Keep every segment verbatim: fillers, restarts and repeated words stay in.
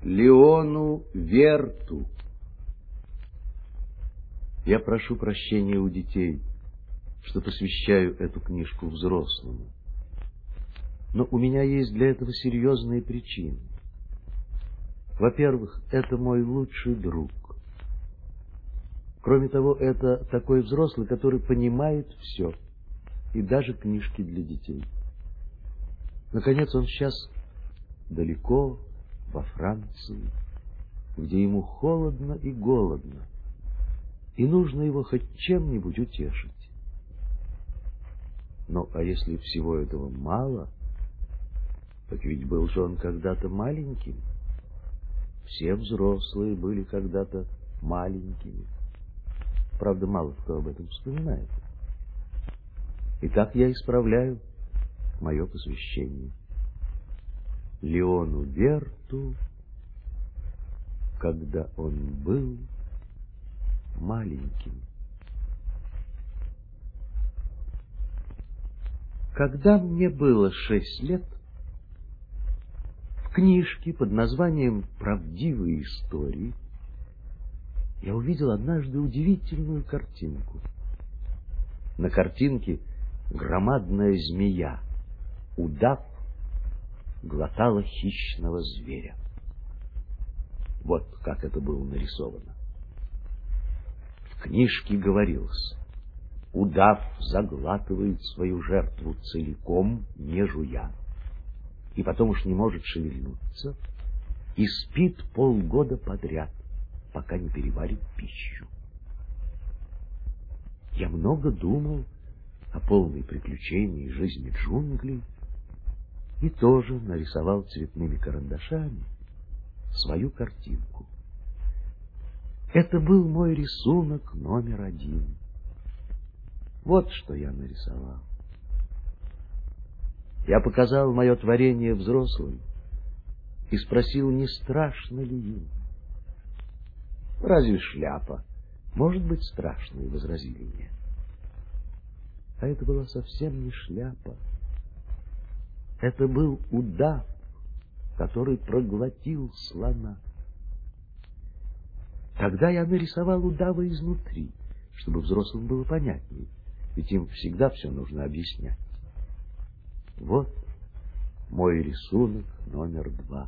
Леону Верту. Я прошу прощения у детей, что посвящаю эту книжку взрослому. Но у меня есть для этого серьезные причины. Во-первых, это мой лучший друг. Кроме того, это такой взрослый, который понимает все, и даже книжки для детей. Наконец, он сейчас далеко, во Франции, где ему холодно и голодно, и нужно его хоть чем-нибудь утешить. Ну, а если всего этого мало, так ведь был же он когда-то маленьким. Все взрослые были когда-то маленькими. Правда, мало кто об этом вспоминает. Итак, я исправляю мое посвящение Леону Верту, когда он был маленьким. Когда мне было шесть лет, в книжке под названием «Правдивые истории» я увидел однажды удивительную картинку. На картинке громадная змея, удав, глотала хищного зверя. Вот как это было нарисовано. В книжке говорилось: удав заглатывает свою жертву целиком, не жуя, и потом уж не может шевельнуться, и спит полгода подряд, пока не переварит пищу. Я много думал о полной приключении жизни джунглей и тоже нарисовал цветными карандашами свою картинку. Это был мой рисунок номер один. Вот что я нарисовал. Я показал мое творение взрослым и спросил, не страшно ли им. Разве шляпа может быть страшной, возразили мне. А это была совсем не шляпа. Это был удав, который проглотил слона. Тогда я нарисовал удава изнутри, чтобы взрослым было понятнее, ведь им всегда все нужно объяснять. Вот мой рисунок номер два.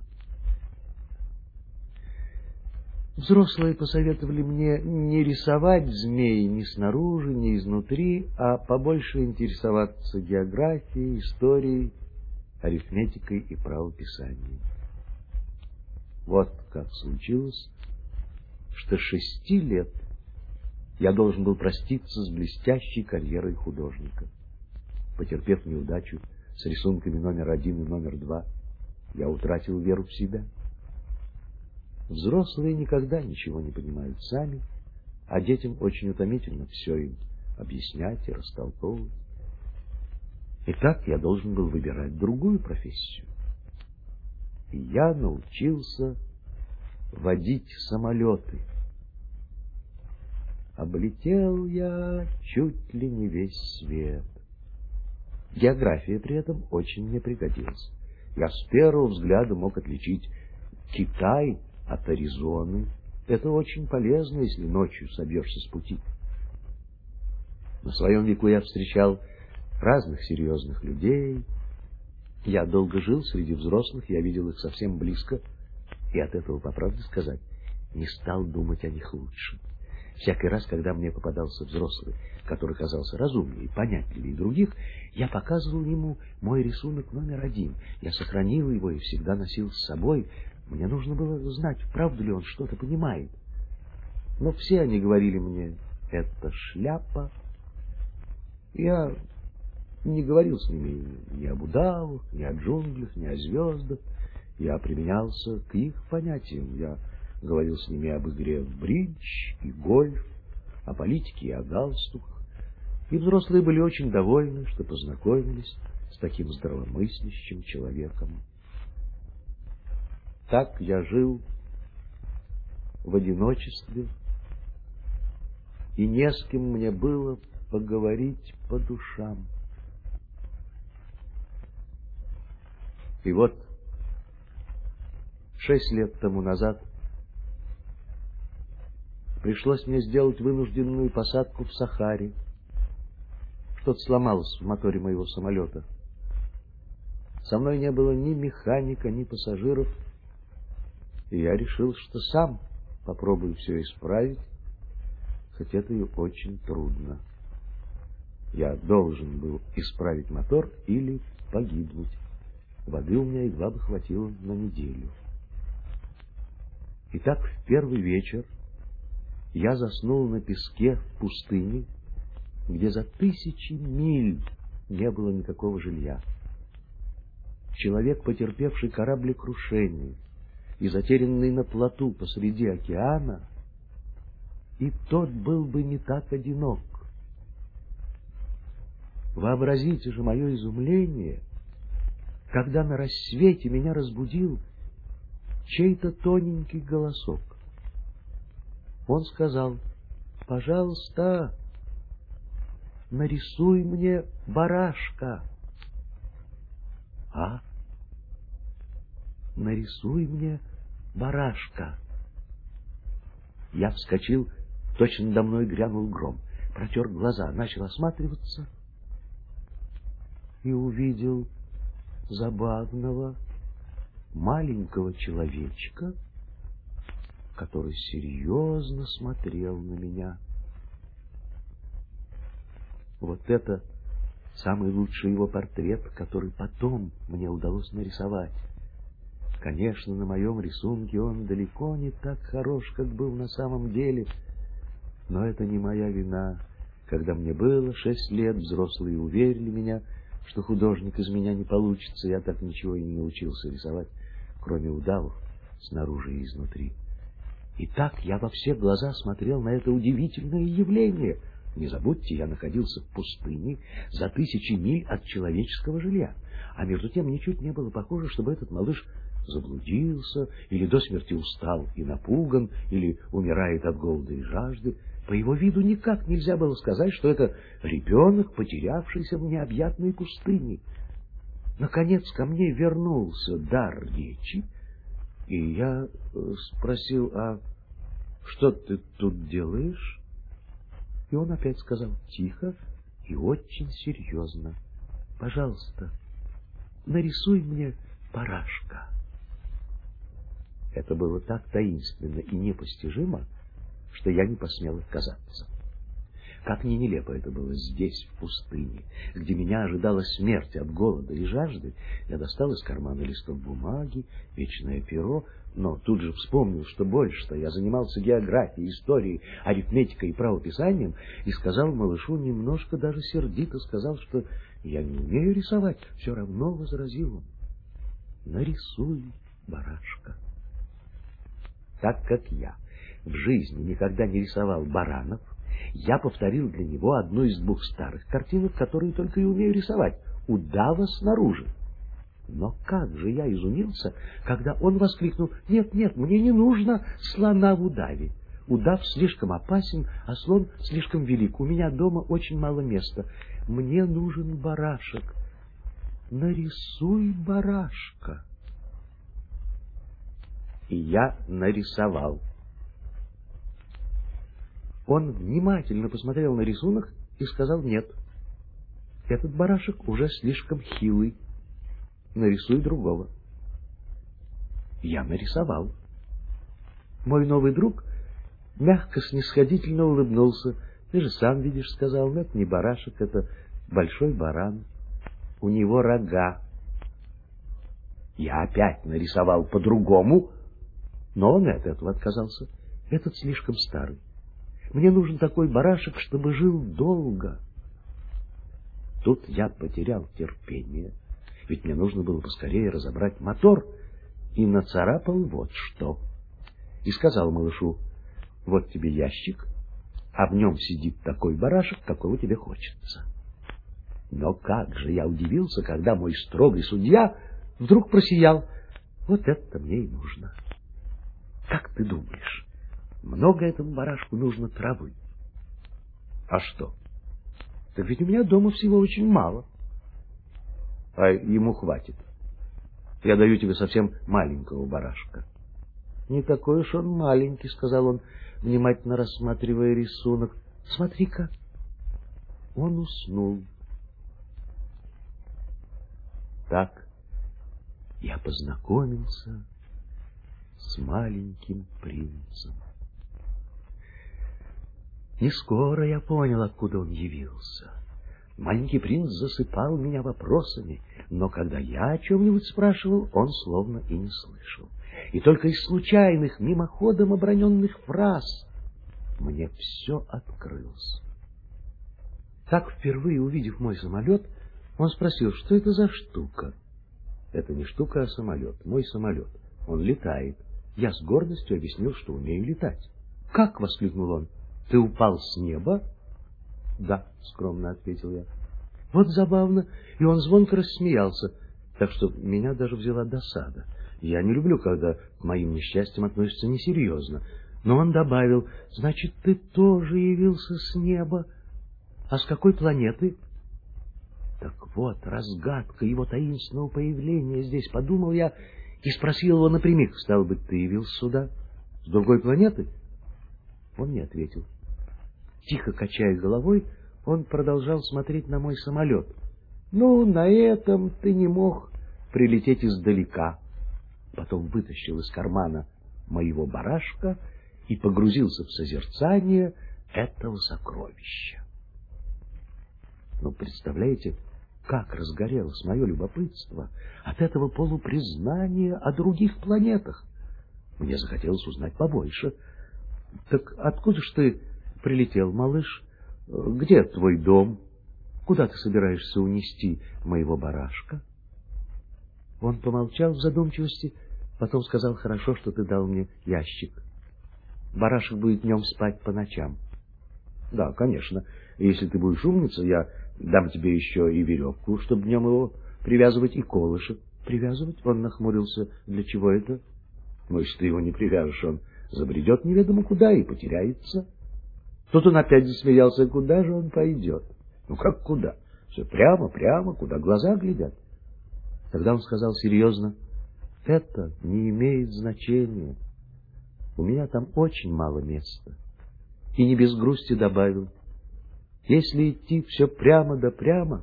Взрослые посоветовали мне не рисовать змей ни снаружи, ни изнутри, а побольше интересоваться географией, историей, арифметикой и правописанием. Вот как случилось, что шести лет я должен был проститься с блестящей карьерой художника. Потерпев неудачу с рисунками номер один и номер два, я утратил веру в себя. Взрослые никогда ничего не понимают сами, а детям очень утомительно все им объяснять и растолковывать. Итак, я должен был выбирать другую профессию. И я научился водить самолеты. Облетел я чуть ли не весь свет. География при этом очень мне пригодилась. Я с первого взгляда мог отличить Китай от Аризоны. Это очень полезно, если ночью собьешься с пути. На своем веку я встречал разных серьезных людей. Я долго жил среди взрослых, я видел их совсем близко, и от этого, по правде сказать, не стал думать о них лучше. Всякий раз, когда мне попадался взрослый, который казался разумнее и понятливее других, я показывал ему мой рисунок номер один. Я сохранил его и всегда носил с собой. Мне нужно было знать, правда ли он что-то понимает. Но все они говорили мне: это шляпа. Я не говорил с ними ни об удавах, ни о джунглях, ни о звездах. Я применялся к их понятиям. Я говорил с ними об игре в бридж и гольф, о политике и о галстуках. И взрослые были очень довольны, что познакомились с таким здравомыслящим человеком. Так я жил в одиночестве, и не с кем мне было поговорить по душам. И вот Шесть лет тому назад пришлось мне сделать вынужденную посадку в Сахаре. Что-то сломалось в моторе моего самолета. Со мной не было ни механика, ни пассажиров, и я решил, что сам попробую все исправить, хоть это и очень трудно. Я должен был исправить мотор или погибнуть. Воды у меня едва бы хватило на неделю. Итак, в первый вечер я заснул на песке в пустыне, где за тысячи миль не было никакого жилья. Человек, потерпевший кораблекрушение и затерянный на плоту посреди океана, и тот был бы не так одинок. Вообразите же мое изумление, когда на рассвете меня разбудил чей-то тоненький голосок. Он сказал: «Пожалуйста, нарисуй мне барашка». А? Нарисуй мне барашка. Я вскочил, точно надо мной грянул гром, протер глаза, начал осматриваться и увидел забавного маленького человечка, который серьезно смотрел на меня. Вот это самый лучший его портрет, который потом мне удалось нарисовать. Конечно, на моем рисунке он далеко не так хорош, как был на самом деле, но это не моя вина. Когда мне было шесть лет, взрослые уверили меня, что художник из меня не получится. Я так ничего и не научился рисовать, кроме удавов снаружи и изнутри. И так я во все глаза смотрел на это удивительное явление. Не забудьте, я находился в пустыне за тысячи миль от человеческого жилья. А между тем ничуть не было похоже, чтобы этот малыш заблудился, или до смерти устал и напуган, или умирает от голода и жажды. По его виду никак нельзя было сказать, что это ребенок, потерявшийся в необъятной пустыне. Наконец ко мне вернулся дар речи, и я спросил: «А что ты тут делаешь?» И он опять сказал тихо и очень серьезно: «Пожалуйста, нарисуй мне барашка». Это было так таинственно и непостижимо, что я не посмел отказаться. Как ни нелепо это было здесь, в пустыне, где меня ожидала смерть от голода и жажды, я достал из кармана листок бумаги, вечное перо, но тут же вспомнил, что больше-то я занимался географией, историей, арифметикой и правописанием, и сказал малышу, немножко даже сердито сказал, что я не умею рисовать. Все равно возразил он: «Нарисуй барашка». Так как я в жизни никогда не рисовал баранов, я повторил для него одну из двух старых картинок, которые только и умею рисовать — удава снаружи. Но как же я изумился, когда он воскликнул: «Нет, нет, мне не нужно слона в удаве. Удав слишком опасен, а слон слишком велик. У меня дома очень мало места. Мне нужен барашек. Нарисуй барашка». И я нарисовал. Он внимательно посмотрел на рисунок и сказал: «Нет, этот барашек уже слишком хилый. Нарисуй другого». Я нарисовал. Мой новый друг мягко, снисходительно улыбнулся. «Ты же сам видишь, — сказал, — но это не барашек, это большой баран. У него рога». Я опять нарисовал по-другому, но он от этого отказался. «Этот слишком старый. Мне нужен такой барашек, чтобы жил долго». Тут я потерял терпение, ведь мне нужно было поскорее разобрать мотор, и нацарапал вот что. И сказал малышу: «Вот тебе ящик, а в нем сидит такой барашек, какого тебе хочется». Но как же я удивился, когда мой строгий судья вдруг просиял: «Вот это мне и нужно. Как ты думаешь, много этому барашку нужно травы?» «А что? Так ведь у меня дома всего очень мало». «А ему хватит. Я даю тебе совсем маленького барашка». Не такой уж он маленький, — сказал он, внимательно рассматривая рисунок. — Смотри-ка. Он уснул. Так я познакомился с маленьким принцем. Не скоро я понял, откуда он явился. Маленький принц засыпал меня вопросами, но когда я о чем-нибудь спрашивал, он словно и не слышал. И только из случайных, мимоходом оброненных фраз мне все открылось. Так, впервые увидев мой самолет, он спросил, что это за штука. Это не штука, а самолет, мой самолет. Он летает. Я с гордостью объяснил, что умею летать. «Как?» — воскликнул он. «Ты упал с неба?» «Да», — скромно ответил я. Вот забавно. И он звонко рассмеялся, так что меня даже взяла досада. Я не люблю, когда к моим несчастьям относятся несерьезно. Но он добавил: «Значит, ты тоже явился с неба? А с какой планеты?» Так вот, разгадка его таинственного появления здесь, подумал я, и спросил его напрямик: «Стало быть, ты явился сюда с другой планеты?» Он не ответил. Тихо качая головой, он продолжал смотреть на мой самолет. «Ну, на этом ты не мог прилететь издалека». Потом вытащил из кармана моего барашка и погрузился в созерцание этого сокровища. Ну, представляете, как разгорелось мое любопытство от этого полупризнания о других планетах. Мне захотелось узнать побольше. «Так откуда ж ты прилетел, малыш? Где твой дом? Куда ты собираешься унести моего барашка?» Он помолчал в задумчивости, потом сказал: «Хорошо, что ты дал мне ящик. Барашек будет в нем спать по ночам». «Да, конечно. Если ты будешь умница, я дам тебе еще и веревку, чтобы днем его привязывать, и колышек». «Привязывать?» — он нахмурился. «Для чего это?» «Ну, если ты его не привяжешь, он забредет неведомо куда и потеряется». Тут он опять засмеялся. «Куда же он пойдет?» «Ну, как куда? Все прямо, прямо, куда глаза глядят». Тогда он сказал серьезно: «Это не имеет значения. У меня там очень мало места». И не без грусти добавил: «Если идти все прямо да прямо,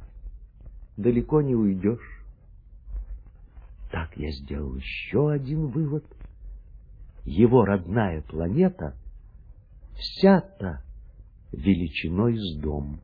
далеко не уйдешь». Так я сделал еще один вывод. Его родная планета вся-то величиной с дом.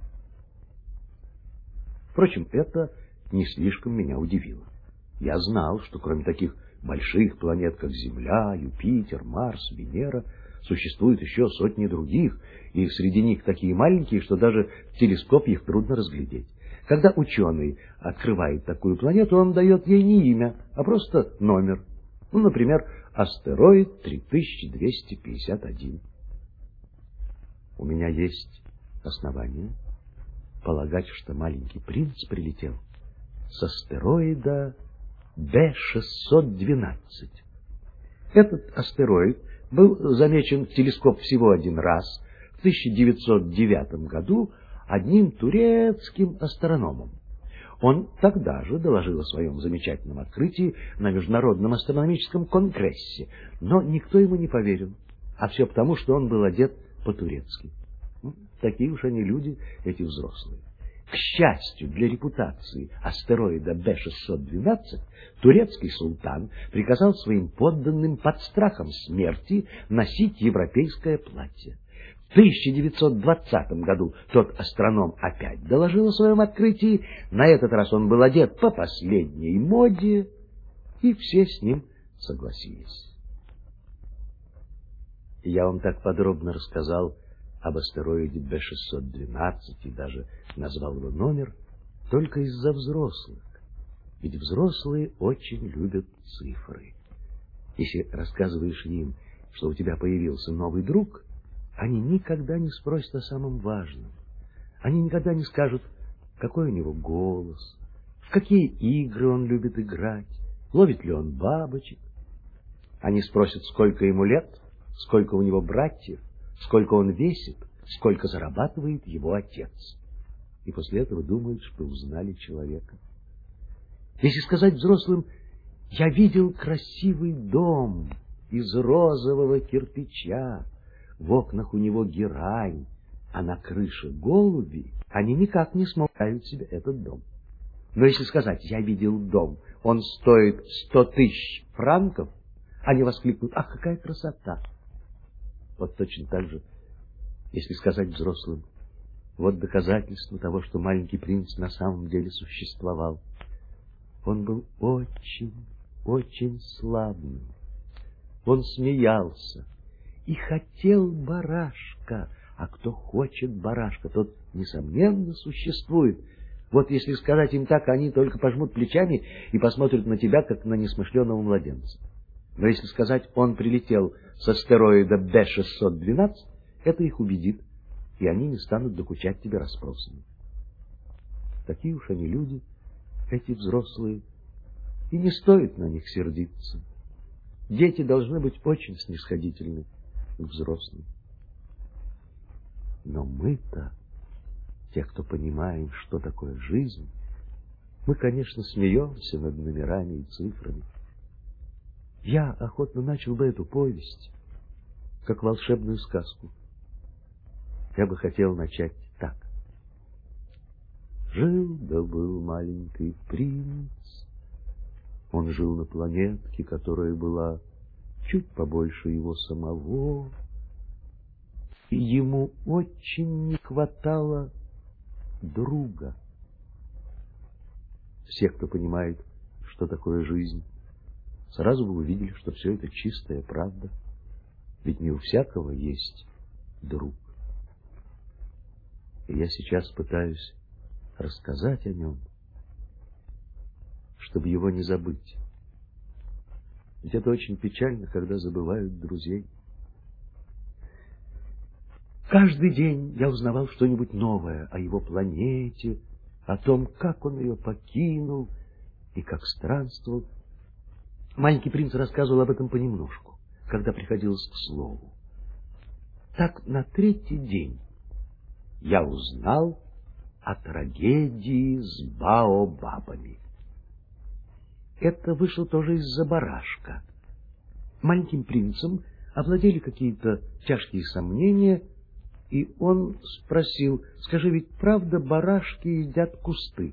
Впрочем, это не слишком меня удивило. Я знал, что кроме таких больших планет, как Земля, Юпитер, Марс, Венера, существует еще сотни других, и среди них такие маленькие, что даже в телескоп их трудно разглядеть. Когда ученый открывает такую планету, он дает ей не имя, а просто номер. Ну, например, астероид три тысячи двести пятьдесят один. У меня есть основания полагать, что маленький принц прилетел с астероида Б шестьсот двенадцать. Этот астероид был замечен в телескоп всего один раз, в тысяча девятьсот девятом году, одним турецким астрономом. Он тогда же доложил о своем замечательном открытии на Международном астрономическом конгрессе, но никто ему не поверил, а все потому, что он был одет по-турецки. Ну, такие уж они люди, эти взрослые. К счастью для репутации астероида Б шестьсот двенадцать, турецкий султан приказал своим подданным под страхом смерти носить европейское платье. В тысяча девятьсот двадцатом году тот астроном опять доложил о своем открытии. На этот раз он был одет по последней моде, и все с ним согласились. Я вам так подробно рассказал об астероиде Б шестьсот двенадцать и даже назвал его номер только из-за взрослых. Ведь взрослые очень любят цифры. Если рассказываешь им, что у тебя появился новый друг, они никогда не спросят о самом важном. Они никогда не скажут, какой у него голос, в какие игры он любит играть, ловит ли он бабочек. Они спросят, сколько ему лет, сколько у него братьев, сколько он весит, сколько зарабатывает его отец. И после этого думают, что узнали человека. Если сказать взрослым: «Я видел красивый дом из розового кирпича, в окнах у него герань, а на крыше голуби, они никак не смогут себе этот дом. Но если сказать: я видел дом, он стоит сто тысяч франков, они воскликнут: ах, какая красота! Вот точно так же, если сказать взрослым: вот доказательство того, что маленький принц на самом деле существовал. Он был очень, очень славным. Он смеялся и хотел барашка. А кто хочет барашка, тот, несомненно, существует. Вот если сказать им так, они только пожмут плечами и посмотрят на тебя, как на несмышленого младенца. Но если сказать: он прилетел с астероида Б шестьсот двенадцать, это их убедит, и они не станут докучать тебе расспросами. Такие уж они люди, эти взрослые, и не стоит на них сердиться. Дети должны быть очень снисходительны к взрослым. Но мы-то, те, кто понимаем, что такое жизнь, мы, конечно, смеемся над номерами и цифрами. Я охотно начал бы эту повесть, как волшебную сказку. Я бы хотел начать так. Жил да был маленький принц. Он жил на планетке, которая была чуть побольше его самого. И ему очень не хватало друга. Все, кто понимает, что такое жизнь, сразу бы увидели, что все это чистая правда. Ведь не у всякого есть друг. И я сейчас пытаюсь рассказать о нем, чтобы его не забыть. Ведь это очень печально, когда забывают друзей. Каждый день я узнавал что-нибудь новое о его планете, о том, как он ее покинул и как странствовал. Маленький принц рассказывал об этом понемножку, когда приходилось к слову. Так на третий день я узнал о трагедии с баобабами. Это вышло тоже из-за барашка. Маленьким принцем овладели какие-то тяжкие сомнения, и он спросил: скажи, ведь правда барашки едят кусты?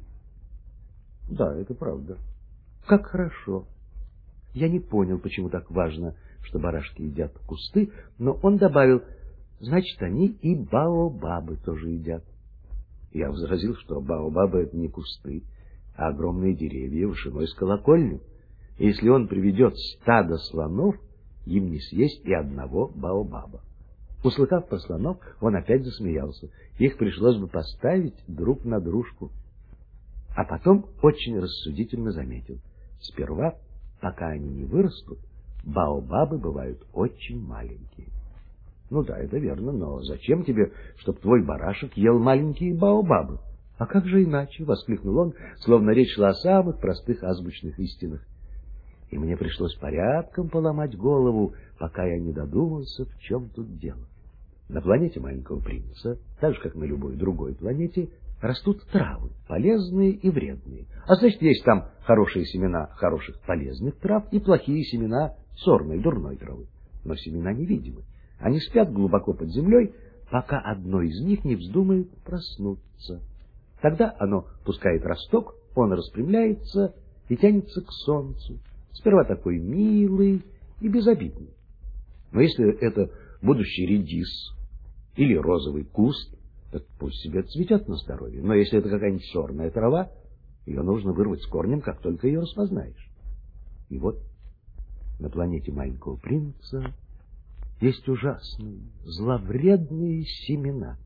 Да, это правда. Как хорошо. Я не понял, почему так важно, что барашки едят кусты, но он добавил: значит, они и баобабы тоже едят. Я возразил, что баобабы — это не кусты, а огромные деревья вышиной с колокольню. И если он приведет стадо слонов, им не съесть и одного баобаба. Услыхав про слонов, он опять засмеялся. Их пришлось бы поставить друг на дружку. А потом очень рассудительно заметил: сперва, пока они не вырастут, баобабы бывают очень маленькие. Ну да, это верно, но зачем тебе, чтоб твой барашек ел маленькие баобабы? А как же иначе? — воскликнул он, словно речь шла о самых простых азбучных истинах. И мне пришлось порядком поломать голову, пока я не додумался, в чем тут дело. На планете маленького принца, так же, как на любой другой планете, растут травы, полезные и вредные. А значит, есть там хорошие семена хороших полезных трав и плохие семена сорной, дурной травы. Но семена невидимы. Они спят глубоко под землей, пока одно из них не вздумает проснуться. Тогда оно пускает росток, он распрямляется и тянется к солнцу. Сперва такой милый и безобидный. Но если это будущий редис или розовый куст, так пусть себе цветет на здоровье. Но если это какая-нибудь сорная трава, ее нужно вырвать с корнем, как только ее распознаешь. И вот на планете маленького принца есть ужасные, зловредные семена.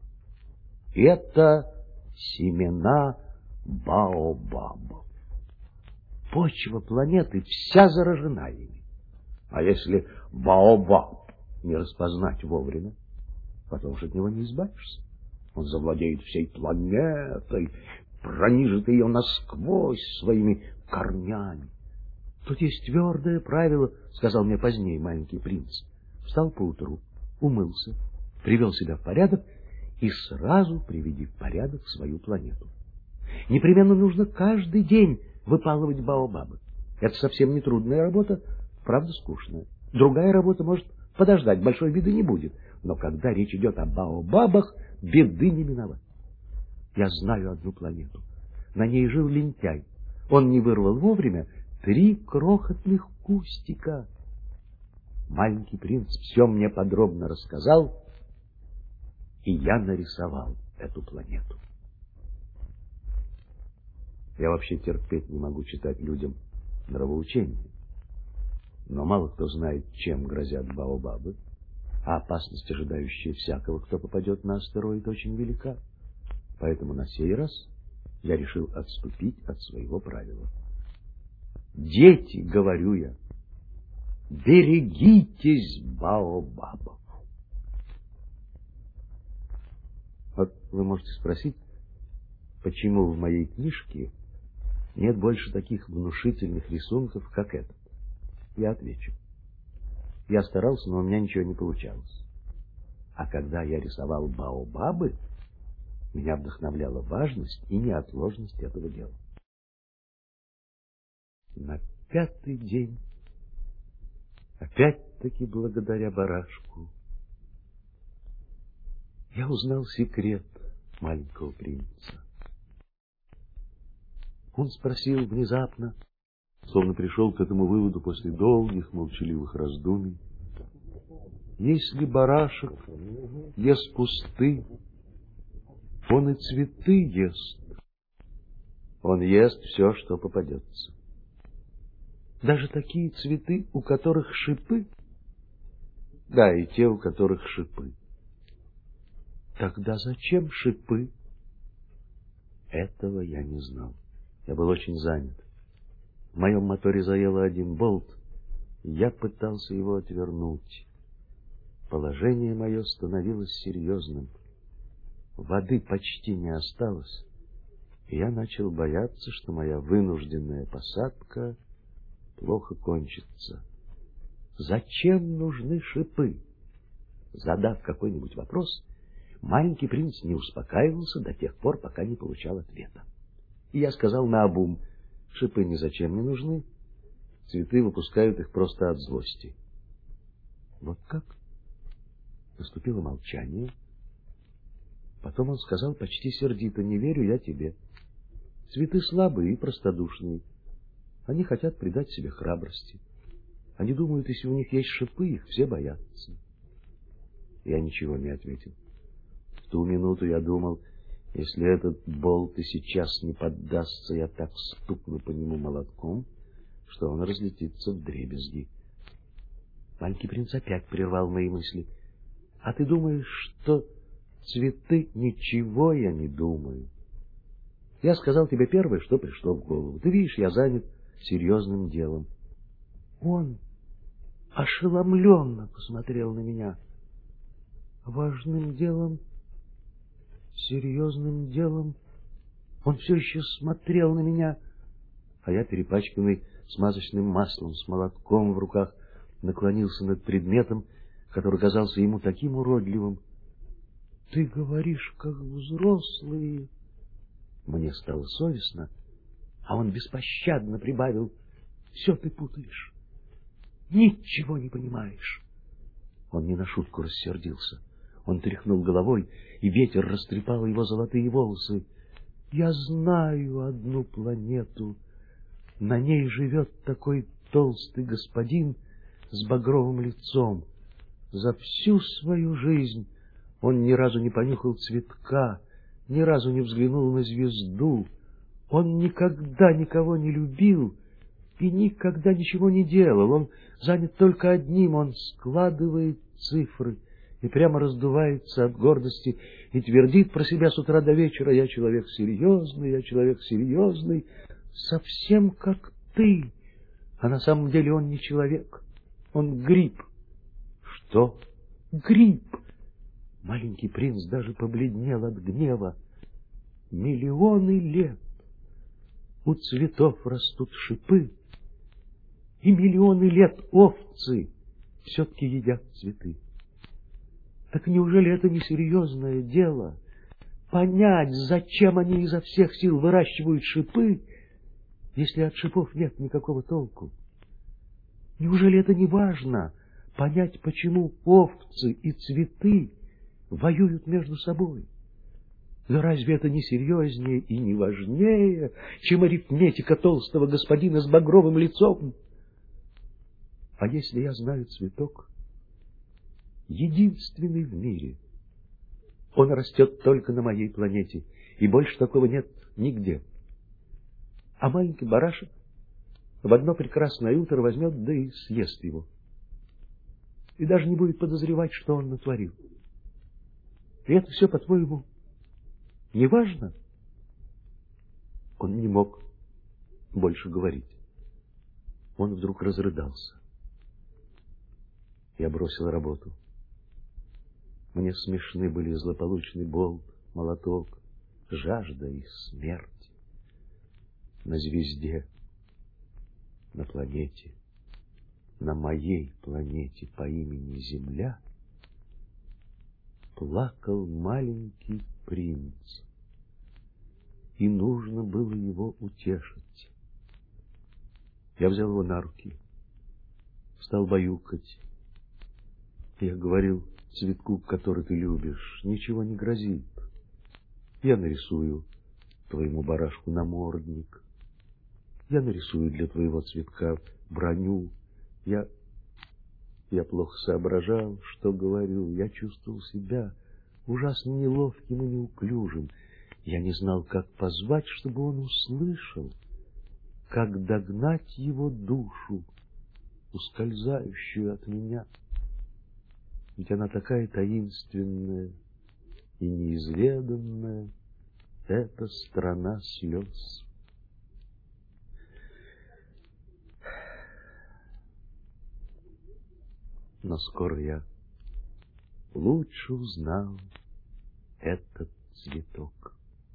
Это семена баобабов. Почва планеты вся заражена ими. А если баобаб не распознать вовремя, потом уж от него не избавишься. Он завладеет всей планетой, пронижит ее насквозь своими корнями. Тут есть твердое правило, — сказал мне позднее маленький принц. Встал поутру, умылся, привел себя в порядок и сразу приведи в порядок свою планету. Непременно нужно каждый день выпалывать баобабы. Это совсем не трудная работа, правда скучная. Другая работа может подождать, большой беды не будет. Но когда речь идет о баобабах, беды не миновать. Я знаю одну планету. На ней жил лентяй. Он не вырвал вовремя три крохотных кустика. Маленький принц все мне подробно рассказал, и я нарисовал эту планету. Я вообще терпеть не могу читать людям нравоучения. Но мало кто знает, чем грозят баобабы, а опасность, ожидающая всякого, кто попадет на астероид, очень велика. Поэтому на сей раз я решил отступить от своего правила. Дети, говорю я, берегитесь баобабов. Вот вы можете спросить, почему в моей книжке нет больше таких внушительных рисунков, как этот. Я отвечу. Я старался, но у меня ничего не получалось. А когда я рисовал баобабы, меня вдохновляла важность и неотложность этого дела. На пятый день, опять-таки благодаря барашку, я узнал секрет маленького принца. Он спросил внезапно, словно пришел к этому выводу после долгих молчаливых раздумий: если барашек ест кусты, он и цветы ест. Он ест все, что попадется. Даже такие цветы, у которых шипы? Да, и те, у которых шипы. Тогда зачем шипы? Этого я не знал. Я был очень занят. В моем моторе заело один болт, и я пытался его отвернуть. Положение мое становилось серьезным. Воды почти не осталось, и я начал бояться, что моя вынужденная посадка плохо кончится. Зачем нужны шипы? Задав какой-нибудь вопрос, маленький принц не успокаивался до тех пор, пока не получал ответа. И я сказал наобум: шипы ни зачем не нужны, цветы выпускают их просто от злости. Вот как? Наступило молчание. Потом он сказал почти сердито: не верю я тебе. Цветы слабые и простодушные. Они хотят придать себе храбрости. Они думают, если у них есть шипы, их все боятся. Я ничего не ответил. В ту минуту я думал, если этот болт и сейчас не поддастся, я так стукну по нему молотком, что он разлетится вдребезги. Маленький принц опять прервал мои мысли. А ты думаешь, что цветы? Ничего я не думаю. Я сказал тебе первое, что пришло в голову. Ты видишь, я занят серьезным делом. Он ошеломленно посмотрел на меня. Важным делом, серьезным делом. Он все еще смотрел на меня, а я, перепачканный смазочным маслом, с молотком в руках, наклонился над предметом, который казался ему таким уродливым. Ты говоришь, как взрослые. Мне стало совестно, а он беспощадно прибавил: все ты путаешь, ничего не понимаешь. Он не на шутку рассердился. Он тряхнул головой, и ветер растрепал его золотые волосы. Я знаю одну планету. На ней живет такой толстый господин с багровым лицом. За всю свою жизнь он ни разу не понюхал цветка, ни разу не взглянул на звезду. Он никогда никого не любил и никогда ничего не делал. Он занят только одним: он складывает цифры и прямо раздувается от гордости и твердит про себя с утра до вечера: я человек серьезный, я человек серьезный, совсем как ты. А на самом деле он не человек, он гриб. Что? Гриб. Маленький принц даже побледнел от гнева. Миллионы лет у цветов растут шипы, и миллионы лет овцы все-таки едят цветы. Так неужели это не серьезное дело понять, зачем они изо всех сил выращивают шипы, если от шипов нет никакого толку? Неужели это не важно понять, почему овцы и цветы воюют между собой. Но разве это не серьезнее и не важнее, чем арифметика толстого господина с багровым лицом? А если я знаю цветок, единственный в мире, он растет только на моей планете, и больше такого нет нигде. А маленький барашек в одно прекрасное утро возьмет, да и съест его. И даже не будет подозревать, что он натворил. И это все, по-твоему, не важно? Он не мог больше говорить. Он вдруг разрыдался. Я бросил работу. Мне смешны были злополучный болт, молоток, жажда и смерть. На звезде, на планете, на моей планете по имени Земля плакал маленький принц, и нужно было его утешить. Я взял его на руки, стал баюкать. Я говорил цветку, который ты любишь, ничего не грозит. Я нарисую твоему барашку намордник. Я нарисую для твоего цветка броню. Я... Я плохо соображал, что говорю. Я чувствовал себя ужасно неловким и неуклюжим. Я не знал, как позвать, чтобы он услышал, как догнать его душу, ускользающую от меня. Ведь она такая таинственная и неизведанная, эта страна слез. Но скоро я лучше узнал этот цветок.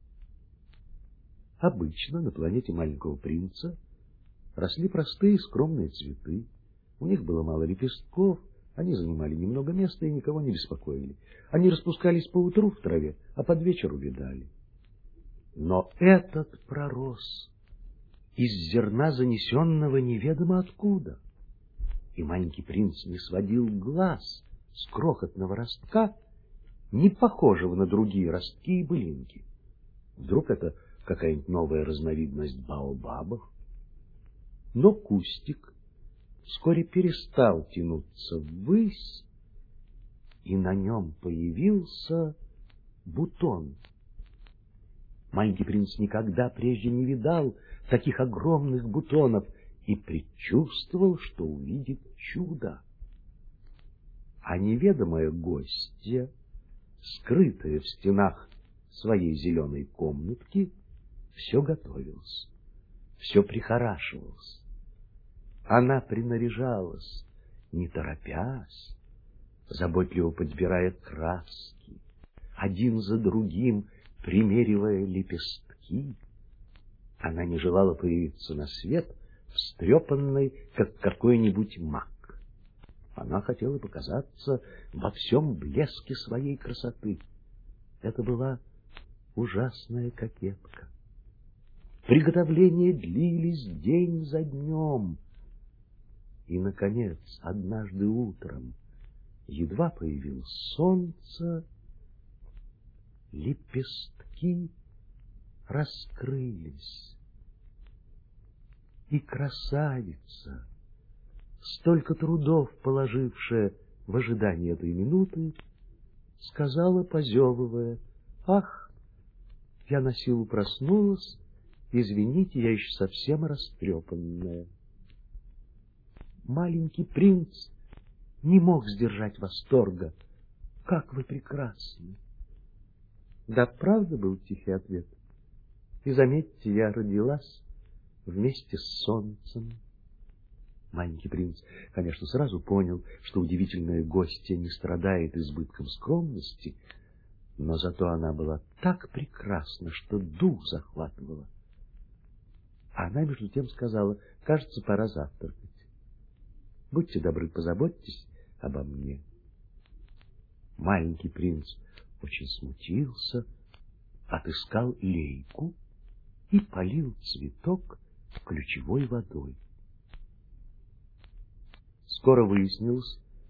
Обычно на планете маленького принца росли простые скромные цветы. У них было мало лепестков, они занимали немного места и никого не беспокоили. Они распускались поутру в траве, а под вечер увядали. Но этот пророс из зерна, занесенного неведомо откуда. И маленький принц не сводил глаз с крохотного ростка, не похожего на другие ростки и былинки. Вдруг это какая-нибудь новая разновидность баобабов? Но кустик вскоре перестал тянуться ввысь, и на нем появился бутон. Маленький принц никогда прежде не видал таких огромных бутонов и предчувствовал, что увидит чудо. А неведомая гостья, скрытая в стенах своей зеленой комнатки, все готовилась, все прихорашивалась. Она принаряжалась, не торопясь, заботливо подбирая краски, один за другим примеривая лепестки. Она не желала появиться на свет встрепанной, как какой-нибудь маг. Она хотела показаться во всем блеске своей красоты. Это была ужасная кокетка. Приготовления длились день за днем. И, наконец, однажды утром, едва появилось солнце, лепестки раскрылись. И красавица, столько трудов положившая в ожидании этой минуты, сказала, позевывая: «Ах, я на силу проснулась, извините, я еще совсем растрепанная». Маленький принц не мог сдержать восторга. «Как вы прекрасны!» «Да, правда», — был тихий ответ. «И заметьте, я родилась вместе с солнцем». Маленький принц, конечно, сразу понял, что удивительная гостья не страдает избытком скромности, но зато она была так прекрасна, что дух захватывала. А она между тем сказала: «Кажется, пора завтракать. Будьте добры, позаботьтесь обо мне». Маленький принц очень смутился, отыскал лейку и полил цветок ключевой водой. Скоро выяснилось,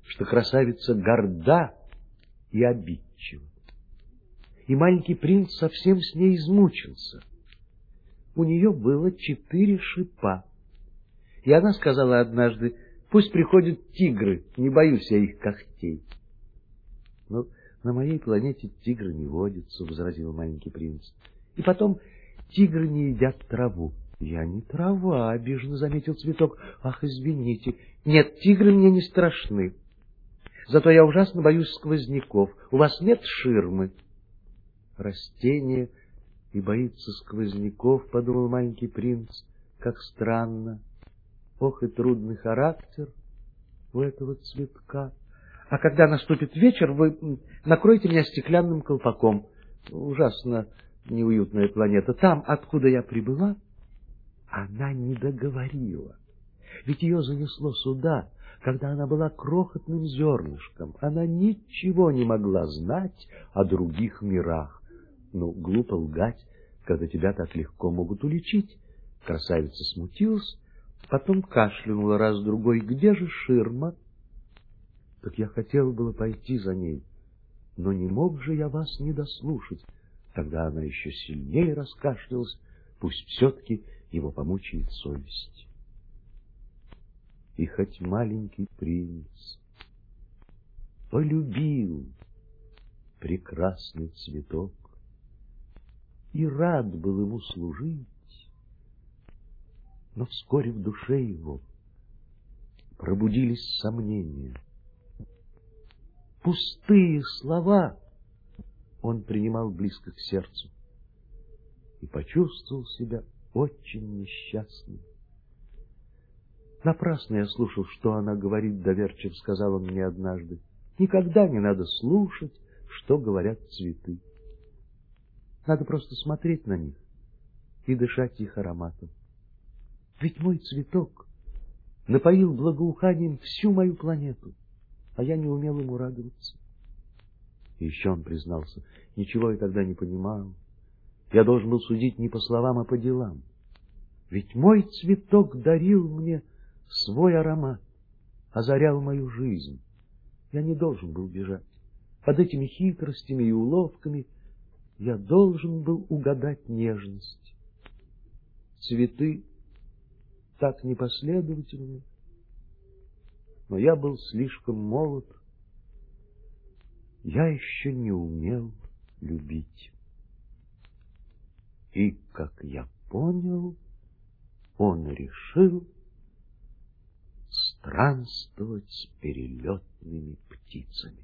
что красавица горда и обидчива. И маленький принц совсем с ней измучился. У нее было четыре шипа. И она сказала однажды: пусть приходят тигры, не боюсь я их когтей. Но на моей планете тигры не водятся, возразил маленький принц. И потом, тигры не едят траву. Я не трава, обиженно заметил цветок. Ах, извините. Нет, тигры мне не страшны. Зато я ужасно боюсь сквозняков. У вас нет ширмы? Растение и боится сквозняков, подумал маленький принц. Как странно. Ох, и трудный характер у этого цветка. А когда наступит вечер, вы накройте меня стеклянным колпаком. Ужасно неуютная планета. Там, откуда я прибыла, она не договорила. Ведь ее занесло сюда, когда она была крохотным зернышком. Она ничего не могла знать о других мирах. Ну, глупо лгать, когда тебя так легко могут уличить. Красавица смутилась, потом кашлянула раз-другой. Где же ширма? Так я хотел было пойти за ней, но не мог же я вас не дослушать. Тогда она еще сильнее раскашлялась. Пусть все-таки его помучает совесть. И хоть маленький принц полюбил прекрасный цветок и рад был ему служить, но вскоре в душе его пробудились сомнения. Пустые слова он принимал близко к сердцу и почувствовал себя очень несчастным. Напрасно я слушал, что она говорит, доверчиво сказал он мне однажды. Никогда не надо слушать, что говорят цветы. Надо просто смотреть на них и дышать их ароматом. Ведь мой цветок напоил благоуханием всю мою планету, а я не умел ему радоваться. И еще он признался: ничего я тогда не понимал. Я должен был судить не по словам, а по делам. Ведь мой цветок дарил мне свой аромат, озарял мою жизнь. Я не должен был бежать. Под этими хитростями и уловками я должен был угадать нежность. Цветы так непоследовательны, но я был слишком молод. Я еще не умел любить. И, как я понял, он решил странствовать с перелетными птицами.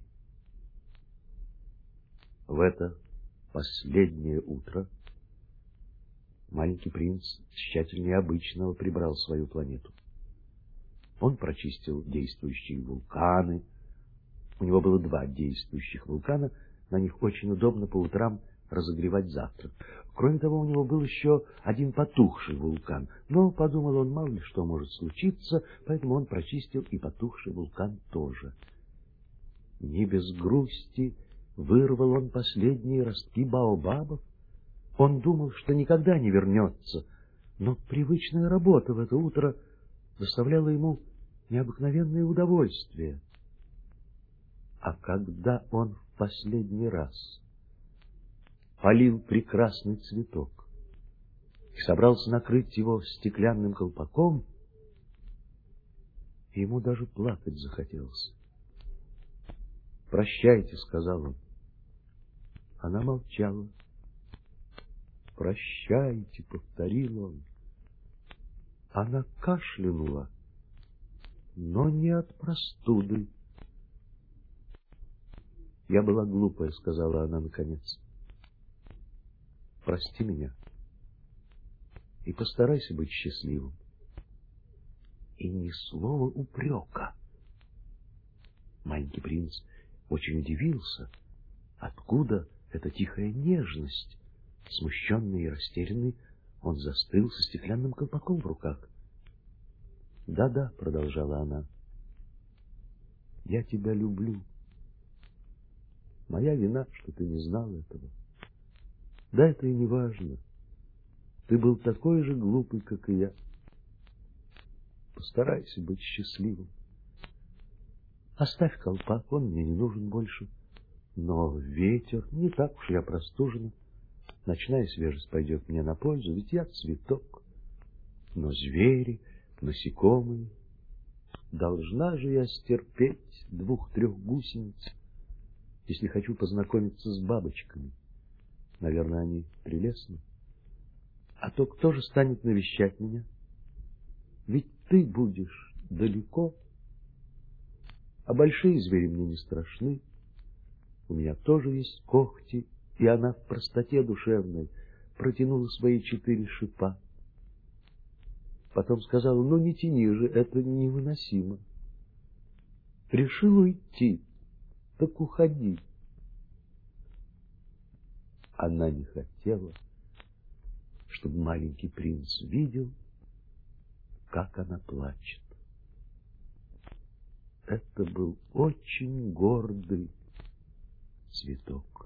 В это последнее утро маленький принц тщательнее обычного прибрал свою планету. Он прочистил действующие вулканы. У него было два действующих вулкана, на них очень удобно по утрам разогревать завтрак. Кроме того, у него был еще один потухший вулкан, но, подумал он, мало ли что может случиться, поэтому он прочистил и потухший вулкан тоже. Не без грусти вырвал он последние ростки баобабов. Он думал, что никогда не вернется, но привычная работа в это утро доставляла ему необыкновенное удовольствие. А когда он в последний раз полил прекрасный цветок и собрался накрыть его стеклянным колпаком, ему даже плакать захотелось. «Прощайте», — сказал он. Она молчала. «Прощайте», — повторил он. Она кашлянула, но не от простуды. «Я была глупая», — сказала она наконец. «Прости меня и постарайся быть счастливым». И ни слова упрека. Маленький принц очень удивился, откуда эта тихая нежность. Смущенный и растерянный, он застыл со стеклянным колпаком в руках. «Да-да», — продолжала она, — «я тебя люблю. Моя вина, что ты не знал этого. Да это и не важно. Ты был такой же глупый, как и я. Постарайся быть счастливым. Оставь колпак, он мне не нужен больше. Но ветер, не так уж я простужена. Ночная свежесть пойдет мне на пользу, ведь я цветок. Но звери, насекомые, должна же я стерпеть двух-трех гусениц, если хочу познакомиться с бабочками. Наверное, они прелестны. А то кто же станет навещать меня? Ведь ты будешь далеко. А большие звери мне не страшны. У меня тоже есть когти, и она в простоте душевной протянула свои четыре шипа. Потом сказала: ну не тяни же, это невыносимо. Решил уйти, так уходи. Она не хотела, чтобы маленький принц видел, как она плачет. Это был очень гордый цветок.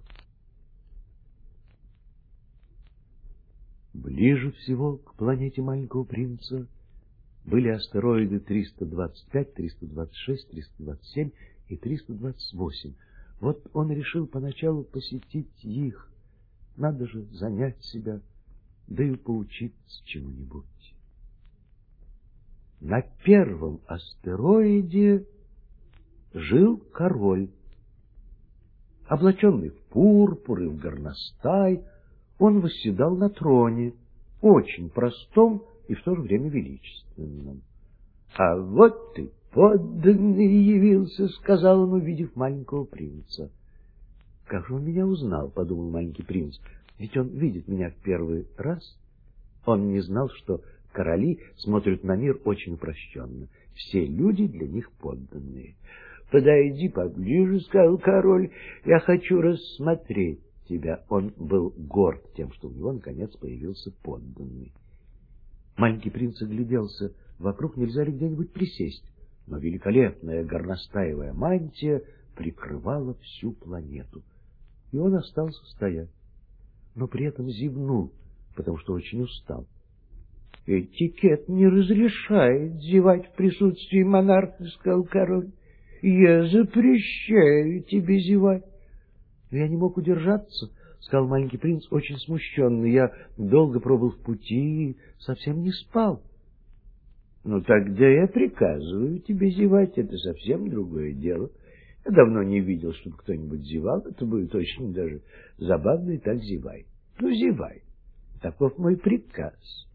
Ближе всего к планете маленького принца были астероиды триста двадцать пять, триста двадцать шесть, триста двадцать семь и триста двадцать восемь. Вот он решил поначалу посетить их. Надо же занять себя, да и поучиться чему-нибудь. На первом астероиде жил король. Облаченный в пурпур и в горностай, он восседал на троне, очень простом и в то же время величественном. — А вот ты, подданный, явился, — сказал он, увидев маленького принца. — Как же он меня узнал, — подумал маленький принц, — ведь он видит меня в первый раз. Он не знал, что короли смотрят на мир очень упрощенно. Все люди для них подданные. — Подойди поближе, — сказал король, — я хочу рассмотреть тебя. Он был горд тем, что у него наконец появился подданный. Маленький принц огляделся. Вокруг нельзя ли где-нибудь присесть? Но великолепная горностаевая мантия прикрывала всю планету. И он остался стоять, но при этом зевнул, потому что очень устал. — Этикет не разрешает зевать в присутствии монарха, — сказал король. — Я запрещаю тебе зевать. — Я не мог удержаться, — сказал маленький принц, очень смущенный. Я долго пробыл в пути и совсем не спал. — Ну, тогда я приказываю тебе зевать, это совсем другое дело. Я давно не видел, чтобы кто-нибудь зевал, это будет очень даже забавно, и так зевай. Ну, зевай, таков мой приказ.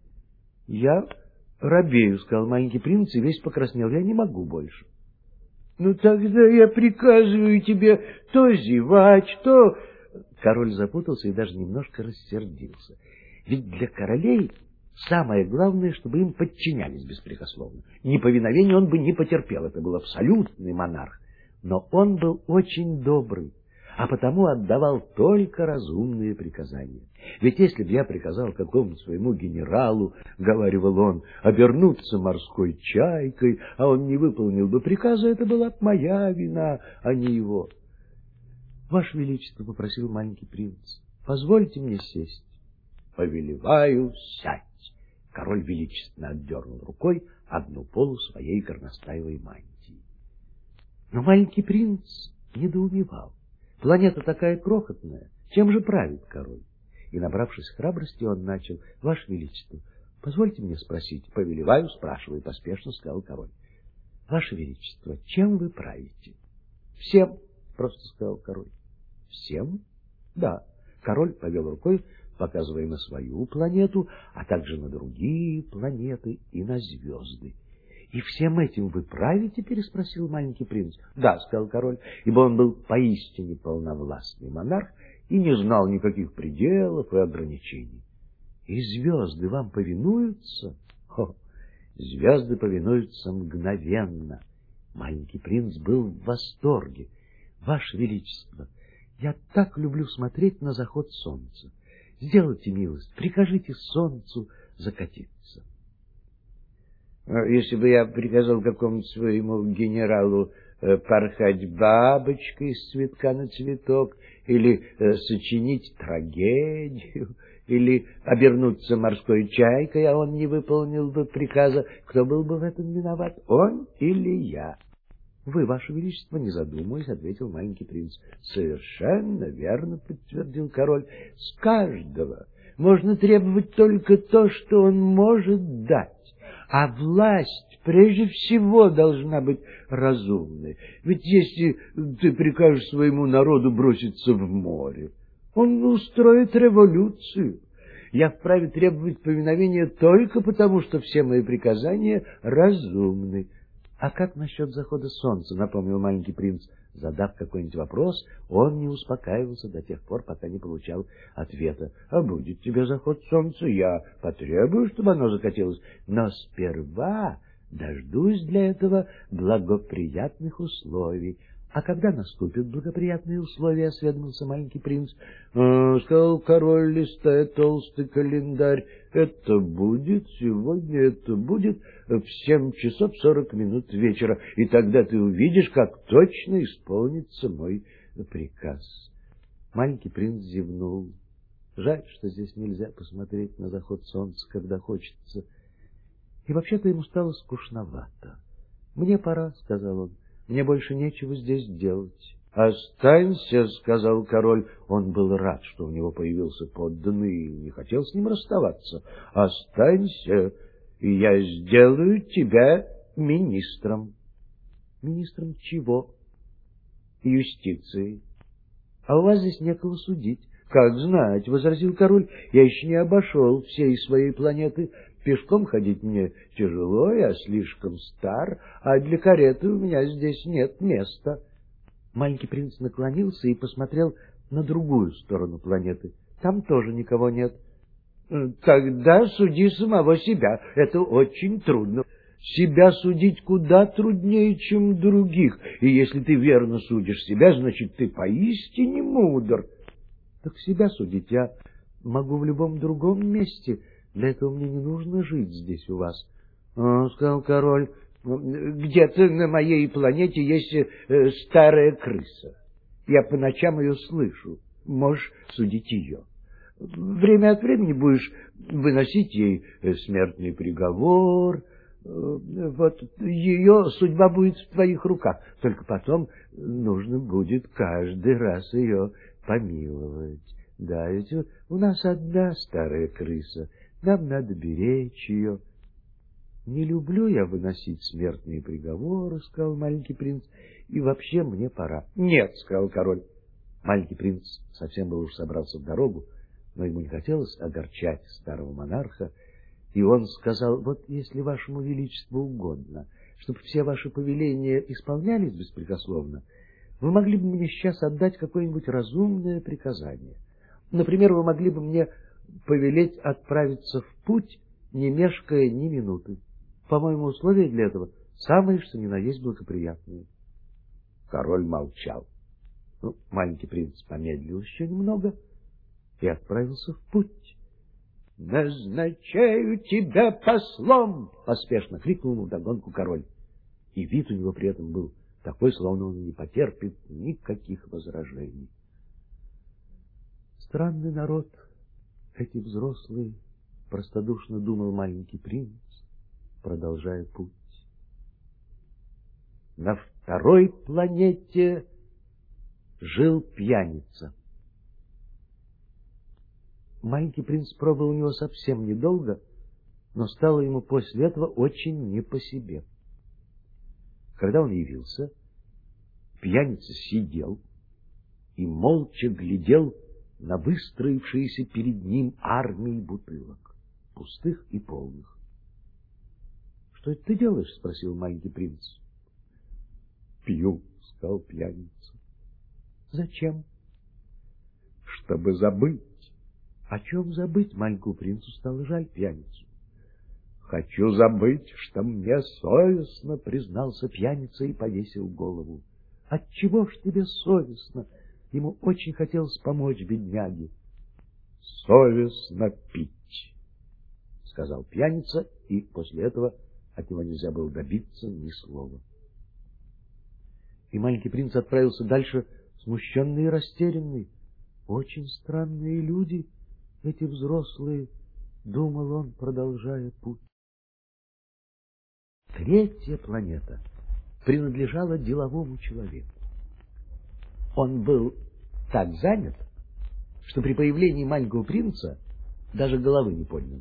— Я робею, — сказал маленький принц, и весь покраснел. — Я не могу больше. — Ну, тогда я приказываю тебе то зевать, то... Король запутался и даже немножко рассердился. Ведь для королей самое главное, чтобы им подчинялись беспрекословно. Неповиновение он бы не потерпел, это был абсолютный монарх. Но он был очень добрый, а потому отдавал только разумные приказания. Ведь если бы я приказал какому-то своему генералу, — говаривал он, — обернуться морской чайкой, а он не выполнил бы приказа, это была бы моя вина, а не его. — Ваше Величество, — попросил маленький принц, — позвольте мне сесть. — Повелеваю, сядь. Король величественно отдернул рукой одну полу своей горностаевой мантии. Но маленький принц недоумевал. Планета такая крохотная, чем же правит король? И, набравшись храбрости, он начал: — Ваше Величество, позвольте мне спросить. — Повелеваю, спрашивай, — поспешно сказал король. — Ваше Величество, чем вы правите? — Всем, — просто сказал король. — Всем? — Да. Король повел рукой, показывая на свою планету, а также на другие планеты и на звезды. — И всем этим вы правите? — переспросил маленький принц. — Да, — сказал король, ибо он был поистине полновластный монарх и не знал никаких пределов и ограничений. — И звезды вам повинуются? — О, звезды повинуются мгновенно. Маленький принц был в восторге. — Ваше Величество, я так люблю смотреть на заход солнца. Сделайте милость, прикажите солнцу закатиться. Если бы я приказал какому-то своему генералу э, порхать бабочкой с цветка на цветок, или э, сочинить трагедию, или обернуться морской чайкой, а он не выполнил бы приказа, кто был бы в этом виноват, он или я? — Вы, ваше величество, не задумываясь, — ответил маленький принц. — Совершенно верно, — подтвердил король. — С каждого можно требовать только то, что он может дать. А власть прежде всего должна быть разумной. Ведь если ты прикажешь своему народу броситься в море, он устроит революцию. Я вправе требовать повиновения только потому, что все мои приказания разумны. — А как насчет захода солнца? — напомнил маленький принц. Задав какой-нибудь вопрос, он не успокаивался до тех пор, пока не получал ответа. — А будет тебе заход солнца, я потребую, чтобы оно закатилось. Но сперва дождусь для этого благоприятных условий. — А когда наступят благоприятные условия? — осведомился маленький принц. — Сказал король, листая толстый календарь. — Это будет сегодня, это будет в семь часов сорок минут вечера. И тогда ты увидишь, как точно исполнится мой приказ. Маленький принц зевнул. Жаль, что здесь нельзя посмотреть на заход солнца, когда хочется. И вообще-то ему стало скучновато. — Мне пора, — сказал он. — Мне больше нечего здесь делать. — Останься, — сказал король. Он был рад, что у него появился подданный, и не хотел с ним расставаться. — Останься, и я сделаю тебя министром. — Министром чего? — Юстиции. — А у вас здесь некого судить. — Как знать, — возразил король, — я еще не обошел всей своей планеты. Пешком ходить мне тяжело, я слишком стар, а для кареты у меня здесь нет места. Маленький принц наклонился и посмотрел на другую сторону планеты. Там тоже никого нет. — Тогда суди самого себя. Это очень трудно. Себя судить куда труднее, чем других. И если ты верно судишь себя, значит, ты поистине мудр. — Так себя судить я могу в любом другом месте. Для этого мне не нужно жить здесь у вас. — сказал король. — Где-то на моей планете есть э, старая крыса. Я по ночам ее слышу. Можешь судить ее. Время от времени будешь выносить ей смертный приговор. Вот ее судьба будет в твоих руках. Только потом нужно будет каждый раз ее помиловать. Да, ведь у нас одна старая крыса. Нам надо беречь ее. — Не люблю я выносить смертные приговоры, — сказал маленький принц, — и вообще мне пора. — Нет, — сказал король. Маленький принц совсем был уж собрался в дорогу, но ему не хотелось огорчать старого монарха, и он сказал: — Вот если вашему величеству угодно, чтобы все ваши повеления исполнялись беспрекословно, вы могли бы мне сейчас отдать какое-нибудь разумное приказание. Например, вы могли бы мне повелеть отправиться в путь, не мешкая ни минуты. По-моему, условия для этого самые, что ни на есть, благоприятные. Король молчал. Ну, маленький принц помедлил еще немного и отправился в путь. — Назначаю тебя послом! — поспешно крикнул ему вдогонку король. И вид у него при этом был такой, словно он не потерпит никаких возражений. Странный народ, эти взрослые, — простодушно думал маленький принц, продолжая путь. На второй планете жил пьяница. Маленький принц пробыл у него совсем недолго, но стало ему после этого очень не по себе. Когда он явился, пьяница сидел и молча глядел на выстроившиеся перед ним армии бутылок, пустых и полных. — Что это ты делаешь? — спросил маленький принц. — Пью, — сказал пьяница. — Зачем? — Чтобы забыть. — О чем забыть? Маленькому принцу стало жаль пьяницу. — Хочу забыть, что мне совестно, — признался пьяница и повесил голову. — Отчего ж тебе совестно? Ему очень хотелось помочь бедняге. — Совестно пить, — сказал пьяница, и после этого от него нельзя было добиться ни слова. И маленький принц отправился дальше, смущенный и растерянный. Очень странные люди, эти взрослые, — думал он, продолжая путь. Третья планета принадлежала деловому человеку. Он был так занят, что при появлении маленького принца даже головы не поднял.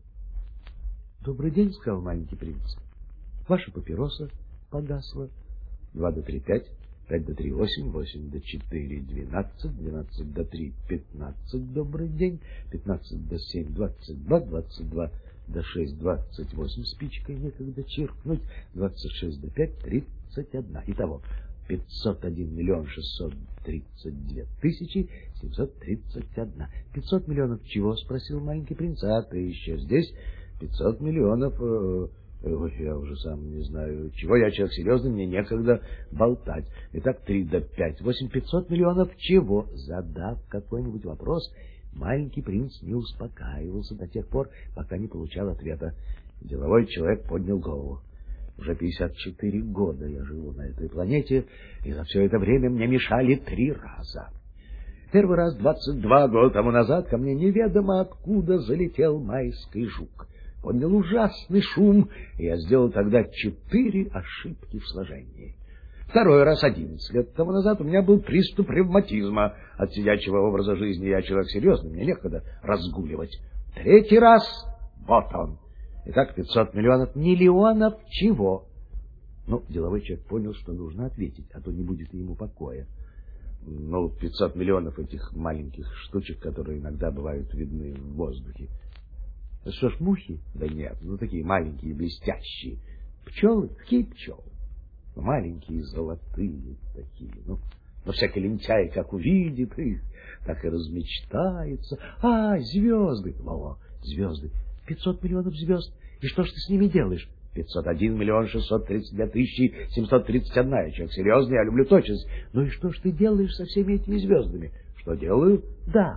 — Добрый день, — сказал маленький принц. — Ваша папироса погасла. Два до три пять, пять до три восемь, восемь до четыре двенадцать, двенадцать до три пятнадцать. Добрый день. Пятнадцать до семь двадцать два, двадцать два до шесть двадцать восемь. Спичкой некогда чиркнуть. Двадцать шесть до пять тридцать одна. Итого пятьсот один миллион шестьсот тридцать две тысячи семьсот тридцать одна. Пятьсот миллионов чего? — спросил маленький принц. — А ты еще здесь? Пятьсот миллионов... Э, ой, я уже сам не знаю чего. Я человек серьезный, мне некогда болтать. Итак, три до пять, восемь. Пятьсот миллионов чего? Задав какой-нибудь вопрос, маленький принц не успокаивался до тех пор, пока не получал ответа. Деловой человек поднял голову. Уже пятьдесят четыре года я живу на этой планете, и за все это время мне мешали три раза. Первый раз двадцать два года тому назад ко мне неведомо откуда залетел майский жук. Поднял ужасный шум, и я сделал тогда четыре ошибки в сложении. Второй раз одиннадцать лет тому назад у меня был приступ ревматизма. От сидячего образа жизни я человек серьезный, мне некогда разгуливать. Третий раз — вот он. Итак, пятьсот миллионов. Миллионов чего? Ну, деловой человек понял, что нужно ответить, а то не будет ему покоя. Ну, пятьсот миллионов этих маленьких штучек, которые иногда бывают видны в воздухе. Что ж, мухи? Да нет, ну такие маленькие, блестящие. Пчелы? Какие пчелы? Ну, маленькие, золотые такие. Ну, но всякий лентяй, как увидит их, так и размечтается. А, звезды! О, звезды! Пятьсот миллионов звезд. И что ж ты с ними делаешь? Пятьсот один миллион шестьсот тридцать две тысячи семьсот тридцать одна. Я человек серьезный, я люблю точность. Ну и что ж ты делаешь со всеми этими звездами? Что делаю? Да.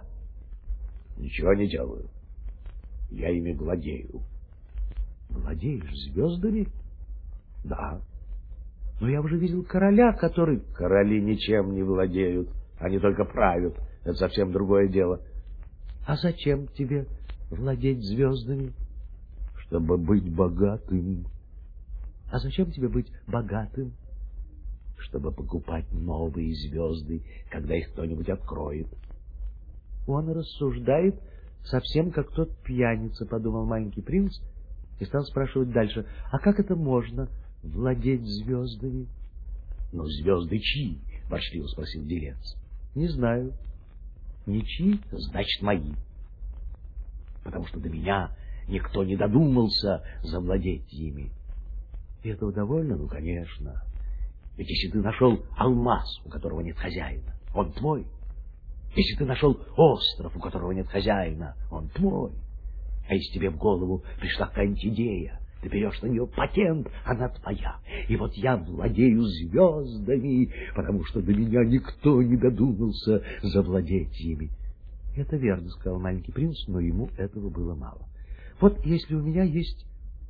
Ничего не делаю. Я ими владею. Владеешь звездами? Да. Но я уже видел короля, который... Короли ничем не владеют. Они только правят. Это совсем другое дело. А зачем тебе владеть звездами? Чтобы быть богатым. А зачем тебе быть богатым? Чтобы покупать новые звезды, когда их кто-нибудь откроет. Он рассуждает совсем как тот пьяница, подумал маленький принц, и стал спрашивать дальше: а как это можно владеть звездами? Ну, звезды чьи? — ворчливо спросил делец. Не знаю. Ничьи, значит, мои. Потому что до меня никто не додумался завладеть ими. И этого довольно? Ну, конечно. Ведь если ты нашел алмаз, у которого нет хозяина, он твой. Если ты нашел остров, у которого нет хозяина, он твой. А если тебе в голову пришла какая-нибудь идея, ты берешь на нее патент, она твоя. И вот я владею звездами, потому что до меня никто не додумался завладеть ими. — Это верно, — сказал маленький принц, но ему этого было мало. — Вот если у меня есть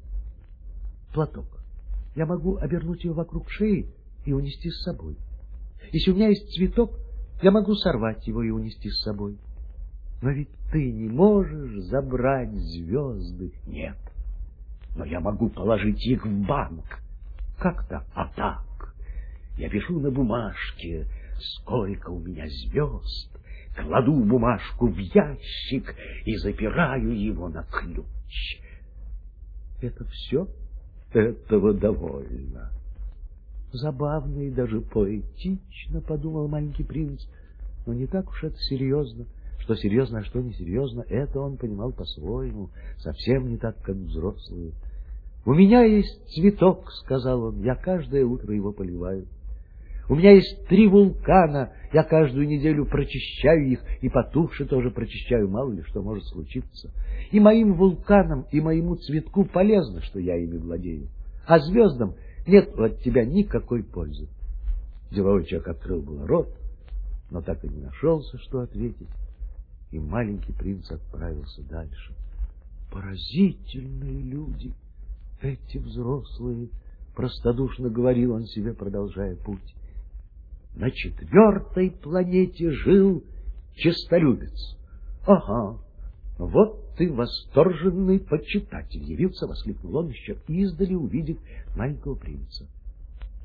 платок, я могу обернуть его вокруг шеи и унести с собой. Если у меня есть цветок, я могу сорвать его и унести с собой. Но ведь ты не можешь забрать звезды. Нет. Но я могу положить их в банк. Как так? А так. Я пишу на бумажке, сколько у меня звезд, кладу бумажку в ящик и запираю его на ключ. Это все? Этого довольно. Забавно и даже поэтично, подумал маленький принц, но не так уж это серьезно. Что серьезно, а что несерьезно, это он понимал по-своему, совсем не так, как взрослые. — У меня есть цветок, — сказал он, — я каждое утро его поливаю. У меня есть три вулкана, я каждую неделю прочищаю их, и потухши тоже прочищаю, мало ли что может случиться. И моим вулканам, и моему цветку полезно, что я ими владею. А звездам нет от тебя никакой пользы. Деловой человек открыл было рот, но так и не нашелся, что ответить. И маленький принц отправился дальше. Поразительные люди, эти взрослые, простодушно говорил он себе, продолжая путь. На четвертой планете жил честолюбец. Ага, вот ты восторженный почитатель, явился, воскликнул он, еще издали увидев маленького принца.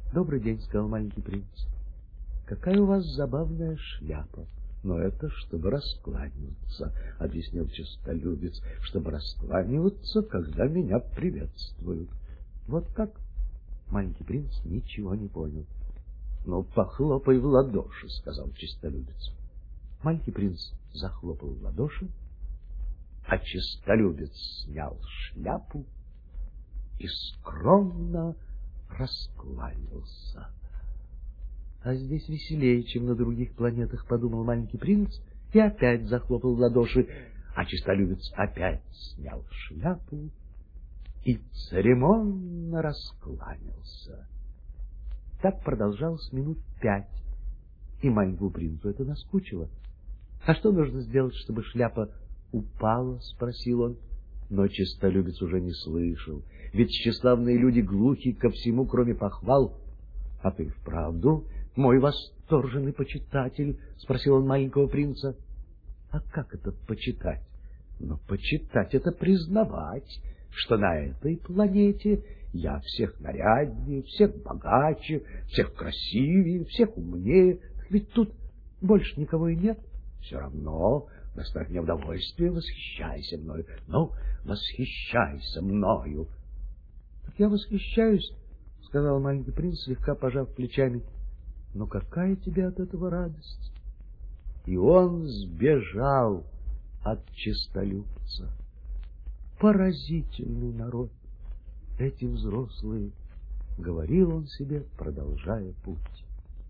Добрый день, сказал маленький принц. Какая у вас забавная шляпа. Но это чтобы раскланиваться, объяснил честолюбец, чтобы раскланиваться, когда меня приветствуют. Вот как? Маленький принц ничего не понял. Ну, похлопай в ладоши, сказал честолюбец. Маленький принц захлопал в ладоши, а честолюбец снял шляпу и скромно раскланялся. А здесь веселее, чем на других планетах, подумал маленький принц, и опять захлопал в ладоши, а честолюбец опять снял шляпу и церемонно раскланялся. Так продолжалось минут пять, и маленькому принцу это наскучило. — А что нужно сделать, чтобы шляпа упала? — спросил он. Но честолюбец уже не слышал, ведь тщеславные люди глухи ко всему, кроме похвал. — А ты вправду мой восторженный почитатель? — спросил он маленького принца. — А как это почитать? — Но почитать — это признавать, что на этой планете я всех наряднее, всех богаче, всех красивее, всех умнее. Ведь тут больше никого и нет. Все равно доставь мне удовольствие, восхищайся мною. Ну, восхищайся мною. — Так я восхищаюсь, — сказал маленький принц, слегка пожав плечами. — Но какая тебе от этого радость? И он сбежал от честолюбца. Поразительный народ эти взрослые, — говорил он себе, продолжая путь.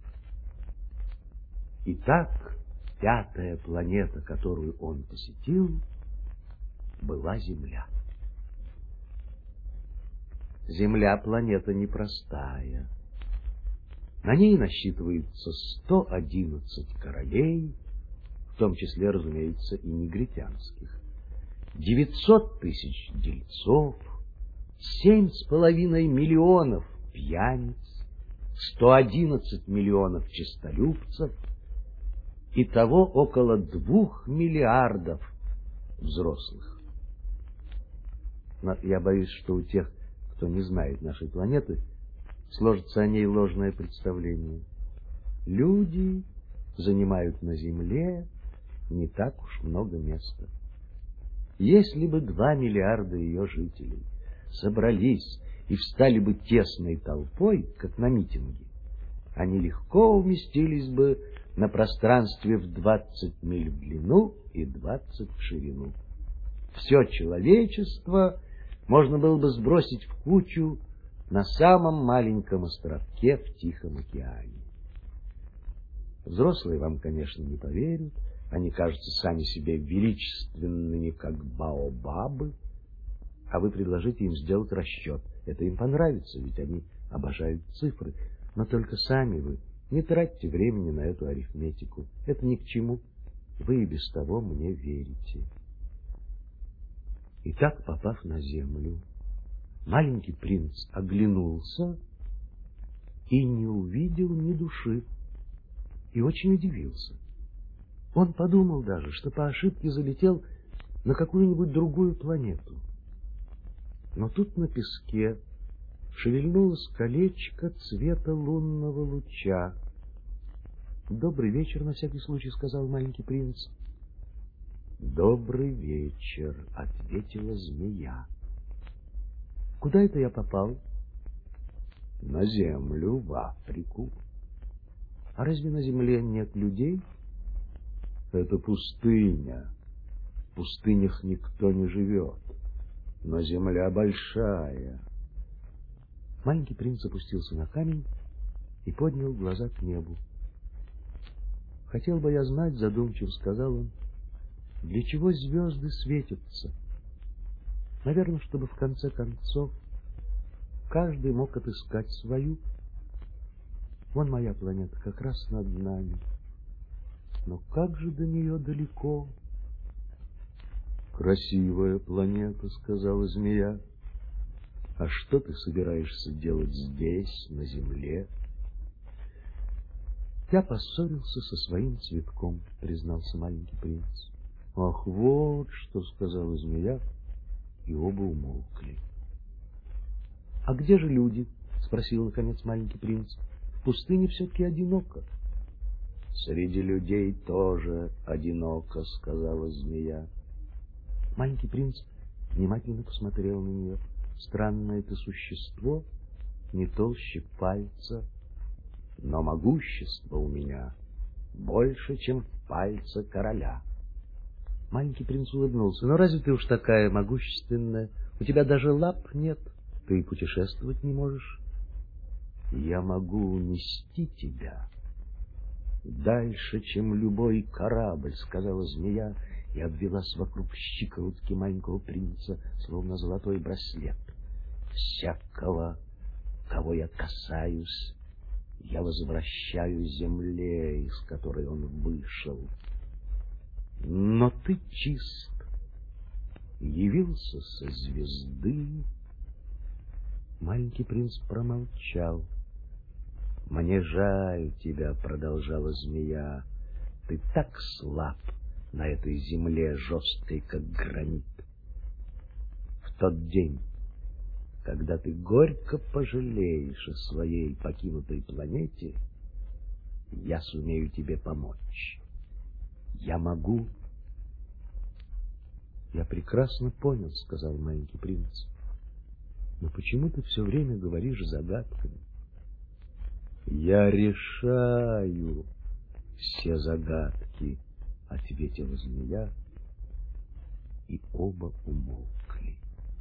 Итак, пятая планета, которую он посетил, была Земля. Земля — планета непростая. На ней насчитывается сто одиннадцать королей, в том числе, разумеется, и негритянских, девятьсот тысяч дельцов, семь с половиной миллионов пьяниц, сто одиннадцать миллионов честолюбцев, итого около двух миллиардов взрослых. Но я боюсь, что у тех, кто не знает нашей планеты, сложится о ней ложное представление. Люди занимают на Земле не так уж много места. Если бы два миллиарда ее жителей собрались и встали бы тесной толпой, как на митинге, они легко уместились бы на пространстве в двадцать миль в длину и двадцать в ширину. Все человечество можно было бы сбросить в кучу на самом маленьком островке в Тихом океане. Взрослые вам, конечно, не поверят, они кажутся сами себе величественными, как баобабы, а вы предложите им сделать расчет. Это им понравится, ведь они обожают цифры. Но только сами вы не тратьте времени на эту арифметику. Это ни к чему. Вы и без того мне верите. Итак, попав на Землю, маленький принц оглянулся и не увидел ни души, и очень удивился. Он подумал даже, что по ошибке залетел на какую-нибудь другую планету. Но тут на песке шевельнулось колечко цвета лунного луча. — Добрый вечер, на всякий случай, — сказал маленький принц. — Добрый вечер, — ответила змея. — Куда это я попал? — На Землю, в Африку. — А разве на Земле нет людей? — Это пустыня. В пустынях никто не живет. Но Земля большая. Маленький принц опустился на камень и поднял глаза к небу. — Хотел бы я знать, — задумчиво сказал он, — для чего звезды светятся? Наверное, чтобы в конце концов каждый мог отыскать свою. Вон моя планета как раз над нами. Но как же до нее далеко? — Красивая планета, — сказала змея. — А что ты собираешься делать здесь, на Земле? — Я поссорился со своим цветком, — признался маленький принц. — Ах, вот что, — сказала змея, и оба умолкли. — А где же люди? — спросил наконец маленький принц. В пустыне все-таки одиноко. Среди людей тоже одиноко, сказала змея. Маленький принц внимательно посмотрел на нее. Странное это существо, не толще пальца, но могущество у меня больше, чем в пальце короля. Маленький принц улыбнулся. Но разве ты уж такая могущественная? У тебя даже лап нет, ты и путешествовать не можешь. Я могу унести тебя дальше, чем любой корабль, сказала змея, и обвелась вокруг щиколотки маленького принца, словно золотой браслет. Всякого, кого я касаюсь, я возвращаю земле, из которой он вышел. Но ты чист, явился со звезды. Маленький принц промолчал. Мне жаль тебя, продолжала змея, ты так слаб на этой земле, жесткой, как гранит. В тот день, когда ты горько пожалеешь о своей покинутой планете, я сумею тебе помочь. Я могу. Я прекрасно понял, сказал маленький принц. Но почему ты все время говоришь загадками? Я решаю все загадки, ответила змея, и оба умолкли.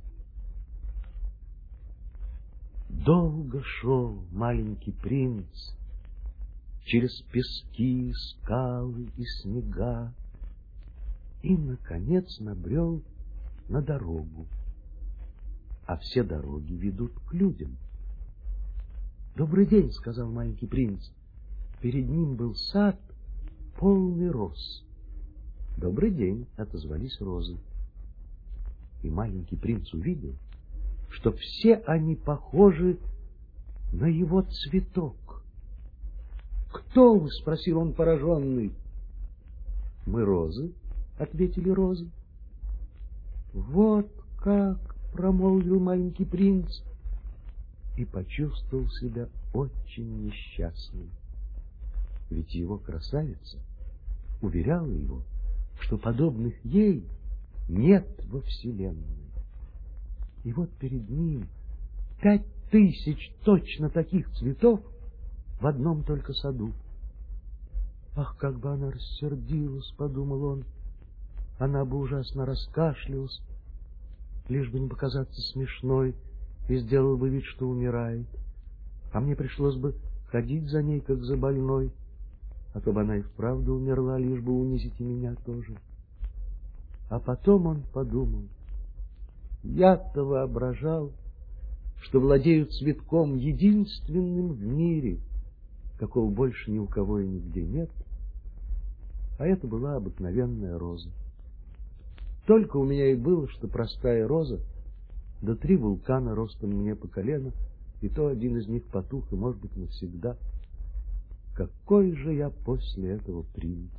Долго шел маленький принц через пески, скалы и снега и, наконец, набрел на дорогу. А все дороги ведут к людям. «Добрый день», — сказал маленький принц. Перед ним был сад, полный роз. «Добрый день», — отозвались розы. И маленький принц увидел, что все они похожи на его цветок. «Кто вы?» — спросил он пораженный. «Мы розы», — ответили розы. «Вот как!» — промолвил маленький принц и почувствовал себя очень несчастным. Ведь его красавица уверяла его, что подобных ей нет во вселенной. И вот перед ним пять тысяч точно таких цветов в одном только саду. Ах, как бы она рассердилась, подумал он, она бы ужасно раскашлялась, лишь бы не показаться смешной, и сделала бы вид, что умирает. А мне пришлось бы ходить за ней, как за больной, а то бы она и вправду умерла, лишь бы унизить и меня тоже. А потом он подумал, я-то воображал, что владею цветком единственным в мире, какого больше ни у кого и нигде нет, а это была обыкновенная роза. Только у меня и было, что простая роза, да три вулкана ростом мне по колено, и то один из них потух, и, может быть, навсегда. Какой же я после этого принц?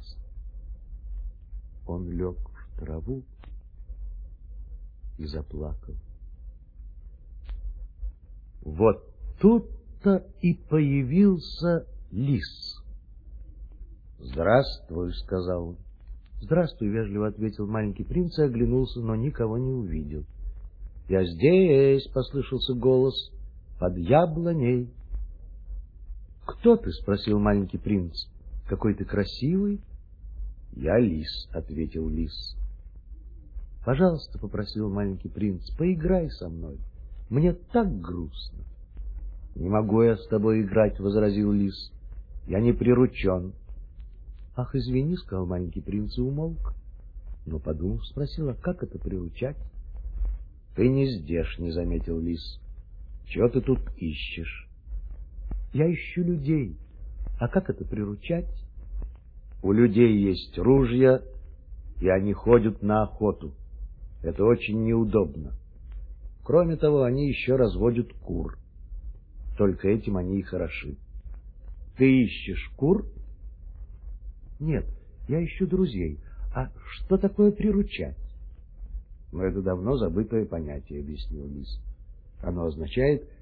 Он лег в траву и заплакал. Вот тут-то и появился лис. «Здравствуй», — сказал он. «Здравствуй», — вежливо ответил маленький принц и оглянулся, но никого не увидел. «Я здесь», — послышался голос, — «под яблоней». «Кто ты?» — спросил маленький принц. «Какой ты красивый». «Я лис», — ответил лис. «Пожалуйста», — попросил маленький принц, — «поиграй со мной. Мне так грустно». «Не могу я с тобой играть», — возразил лис. «Я не приручен». «Ах, извини», — сказал маленький принц и умолк. Но, подумав, спросил, а как это приручать? «Ты не здешний», — заметил лис. «Чего ты тут ищешь?» «Я ищу людей. А как это приручать?» «У людей есть ружья, и они ходят на охоту. Это очень неудобно. Кроме того, они еще разводят кур. Только этим они и хороши. Ты ищешь кур?» «Нет, я ищу друзей. А что такое приручать?» «Но это давно забытое понятие», — объяснил лис. «Оно означает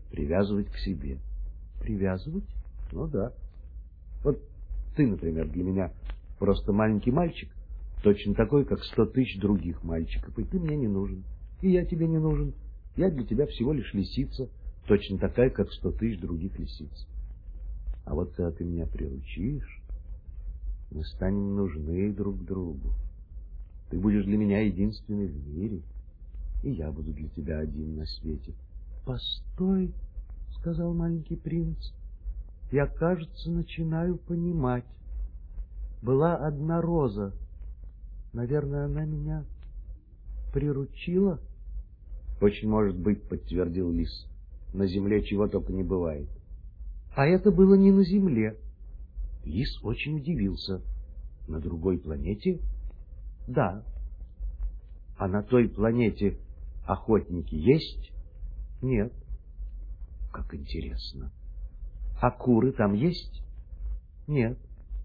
привязывать к себе. Привязывать? Ну да. Вот ты, например, для меня просто маленький мальчик, точно такой, как сто тысяч других мальчиков, и ты мне не нужен, и я тебе не нужен. Я для тебя всего лишь лисица, точно такая, как сто тысяч других лисиц. А вот когда ты меня приручишь, мы станем нужны друг другу. Ты будешь для меня единственный в мире, и я буду для тебя один на свете. — Постой, — сказал маленький принц, — я, кажется, начинаю понимать. Была одна роза. Наверное, она меня приручила? — Очень может быть, — подтвердил лис. — На земле чего только не бывает. — А это было не на земле. Лис очень удивился. — На другой планете? — Да. — А на той планете охотники есть? — Нет. — Как интересно. — А куры там есть? — Нет.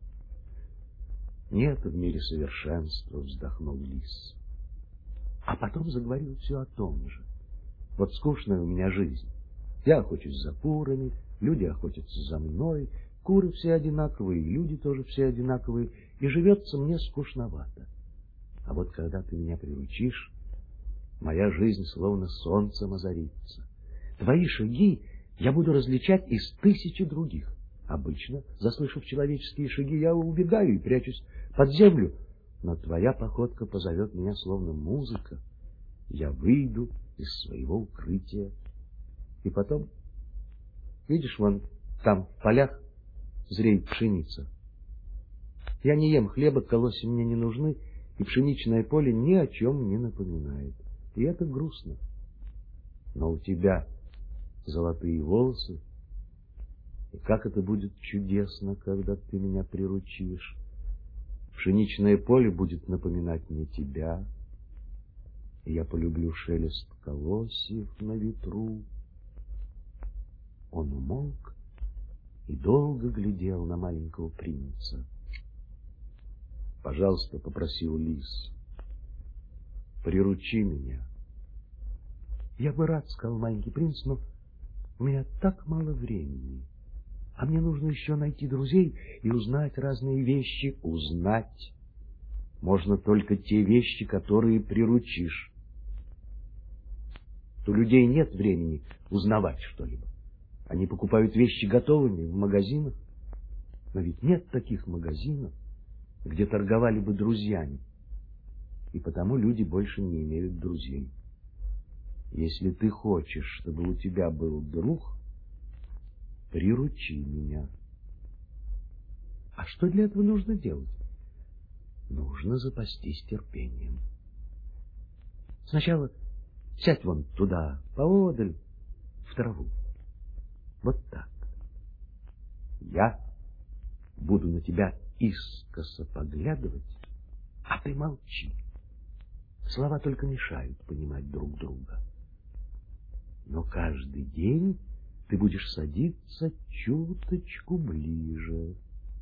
— Нет в мире совершенства, — вздохнул лис. А потом заговорил все о том же. Вот скучная у меня жизнь. Я охочусь за курами, люди охотятся за мной, куры все одинаковые, люди тоже все одинаковые, и живется мне скучновато. А вот когда ты меня приручишь, моя жизнь словно солнцем озарится. Твои шаги я буду различать из тысячи других. Обычно, заслышав человеческие шаги, я убегаю и прячусь под землю, но твоя походка позовет меня словно музыка. Я выйду из своего укрытия. И потом, видишь, вон там в полях зреет пшеница. Я не ем хлеба, колосья мне не нужны, и пшеничное поле ни о чем не напоминает. И это грустно. Но у тебя золотые волосы, и как это будет чудесно, когда ты меня приручишь. Пшеничное поле будет напоминать мне тебя, и я полюблю шелест колосьев на ветру. Он умолк и долго глядел на маленького принца. — Пожалуйста, — попросил лис, — приручи меня. — Я бы рад, — сказал маленький принц, — но у меня так мало времени. А мне нужно еще найти друзей и узнать разные вещи. Узнать можно только те вещи, которые приручишь. У людей нет времени узнавать что-либо. Они покупают вещи готовыми в магазинах. Но ведь нет таких магазинов, где торговали бы друзьями. И потому люди больше не имеют друзей. Если ты хочешь, чтобы у тебя был друг, приручи меня. А что для этого нужно делать? Нужно запастись терпением. Сначала сядь вон туда, поодаль, в траву. Вот так. Я буду на тебя искоса поглядывать, а ты молчи. Слова только мешают понимать друг друга. Но каждый день ты будешь садиться чуточку ближе.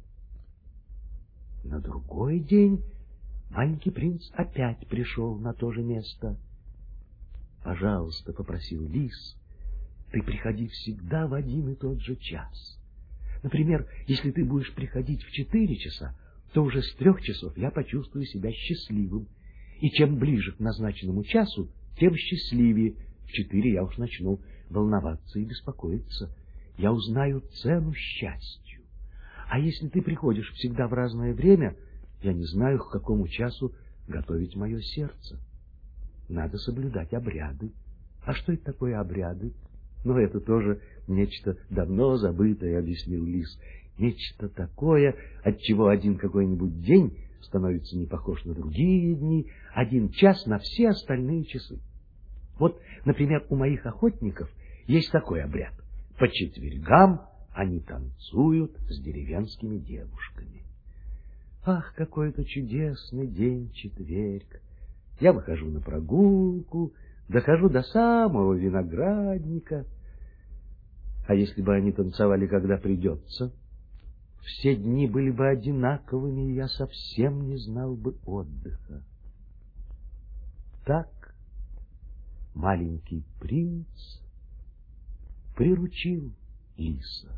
На другой день маленький принц опять пришел на то же место. — Пожалуйста, — попросил лис, — ты приходи всегда в один и тот же час. Например, если ты будешь приходить в четыре часа, то уже с трех часов я почувствую себя счастливым. И чем ближе к назначенному часу, тем счастливее. В четыре я уж начну волноваться и беспокоиться. Я узнаю цену счастью. А если ты приходишь всегда в разное время, я не знаю, к какому часу готовить мое сердце. Надо соблюдать обряды. А что это такое обряды? Ну, это тоже нечто давно забытое, объяснил лис. Нечто такое, от чего один какой-нибудь день становится не похож на другие дни, один час на все остальные часы. Вот, например, у моих охотников есть такой обряд. По четвергам они танцуют с деревенскими девушками. Ах, какой это чудесный день четверг! Я выхожу на прогулку, дохожу до самого виноградника. А если бы они танцевали, когда придется, все дни были бы одинаковыми, и я совсем не знал бы отдыха. Так маленький принц приручил лиса.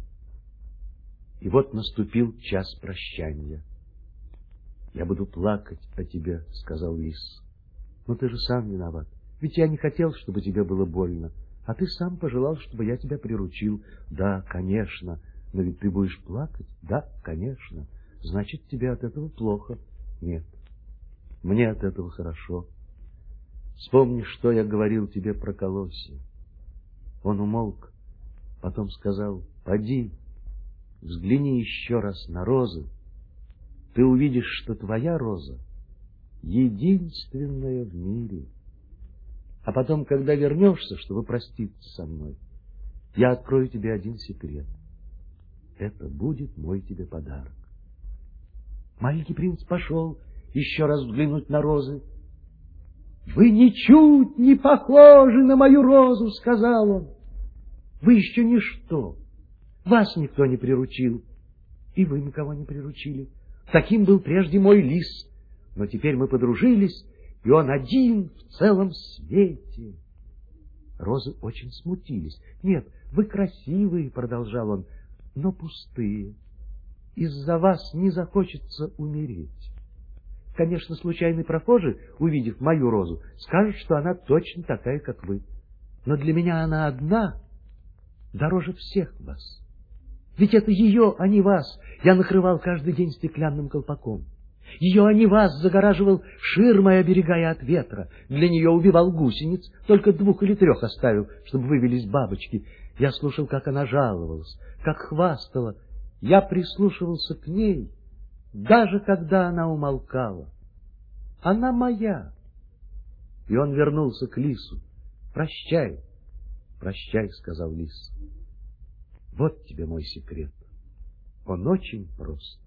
И вот наступил час прощания. «Я буду плакать о тебе», — сказал лис. «Но ты же сам виноват. Ведь я не хотел, чтобы тебе было больно. А ты сам пожелал, чтобы я тебя приручил. Да, конечно. Но ведь ты будешь плакать? Да, конечно. Значит, тебе от этого плохо. Нет. Мне от этого хорошо. Вспомни, что я говорил тебе про колосья». Он умолк, потом сказал: «Поди, взгляни еще раз на розы. Ты увидишь, что твоя роза единственная в мире. А потом, когда вернешься, чтобы проститься со мной, я открою тебе один секрет. Это будет мой тебе подарок». Маленький принц пошел еще раз взглянуть на розы. «Вы ничуть не похожи на мою розу», — сказал он. «Вы еще ничто. Вас никто не приручил, и вы никого не приручили. Таким был прежде мой лис, но теперь мы подружились, и он один в целом свете». Розы очень смутились. «Нет, вы красивые», — продолжал он, — «но пустые. Из-за вас не захочется умереть. Конечно, случайный прохожий, увидев мою розу, скажет, что она точно такая, как вы. Но для меня она одна дороже всех вас. Ведь это ее, а не вас, я накрывал каждый день стеклянным колпаком. Ее, а не вас, загораживал ширмой, оберегая от ветра. Для нее убивал гусениц, только двух или трех оставил, чтобы вывелись бабочки. Я слушал, как она жаловалась, как хвастала. Я прислушивался к ней, даже когда она умолкала. Она моя». И он вернулся к лису. «Прощай, прощай», — сказал лис. «Вот тебе мой секрет. Он очень прост.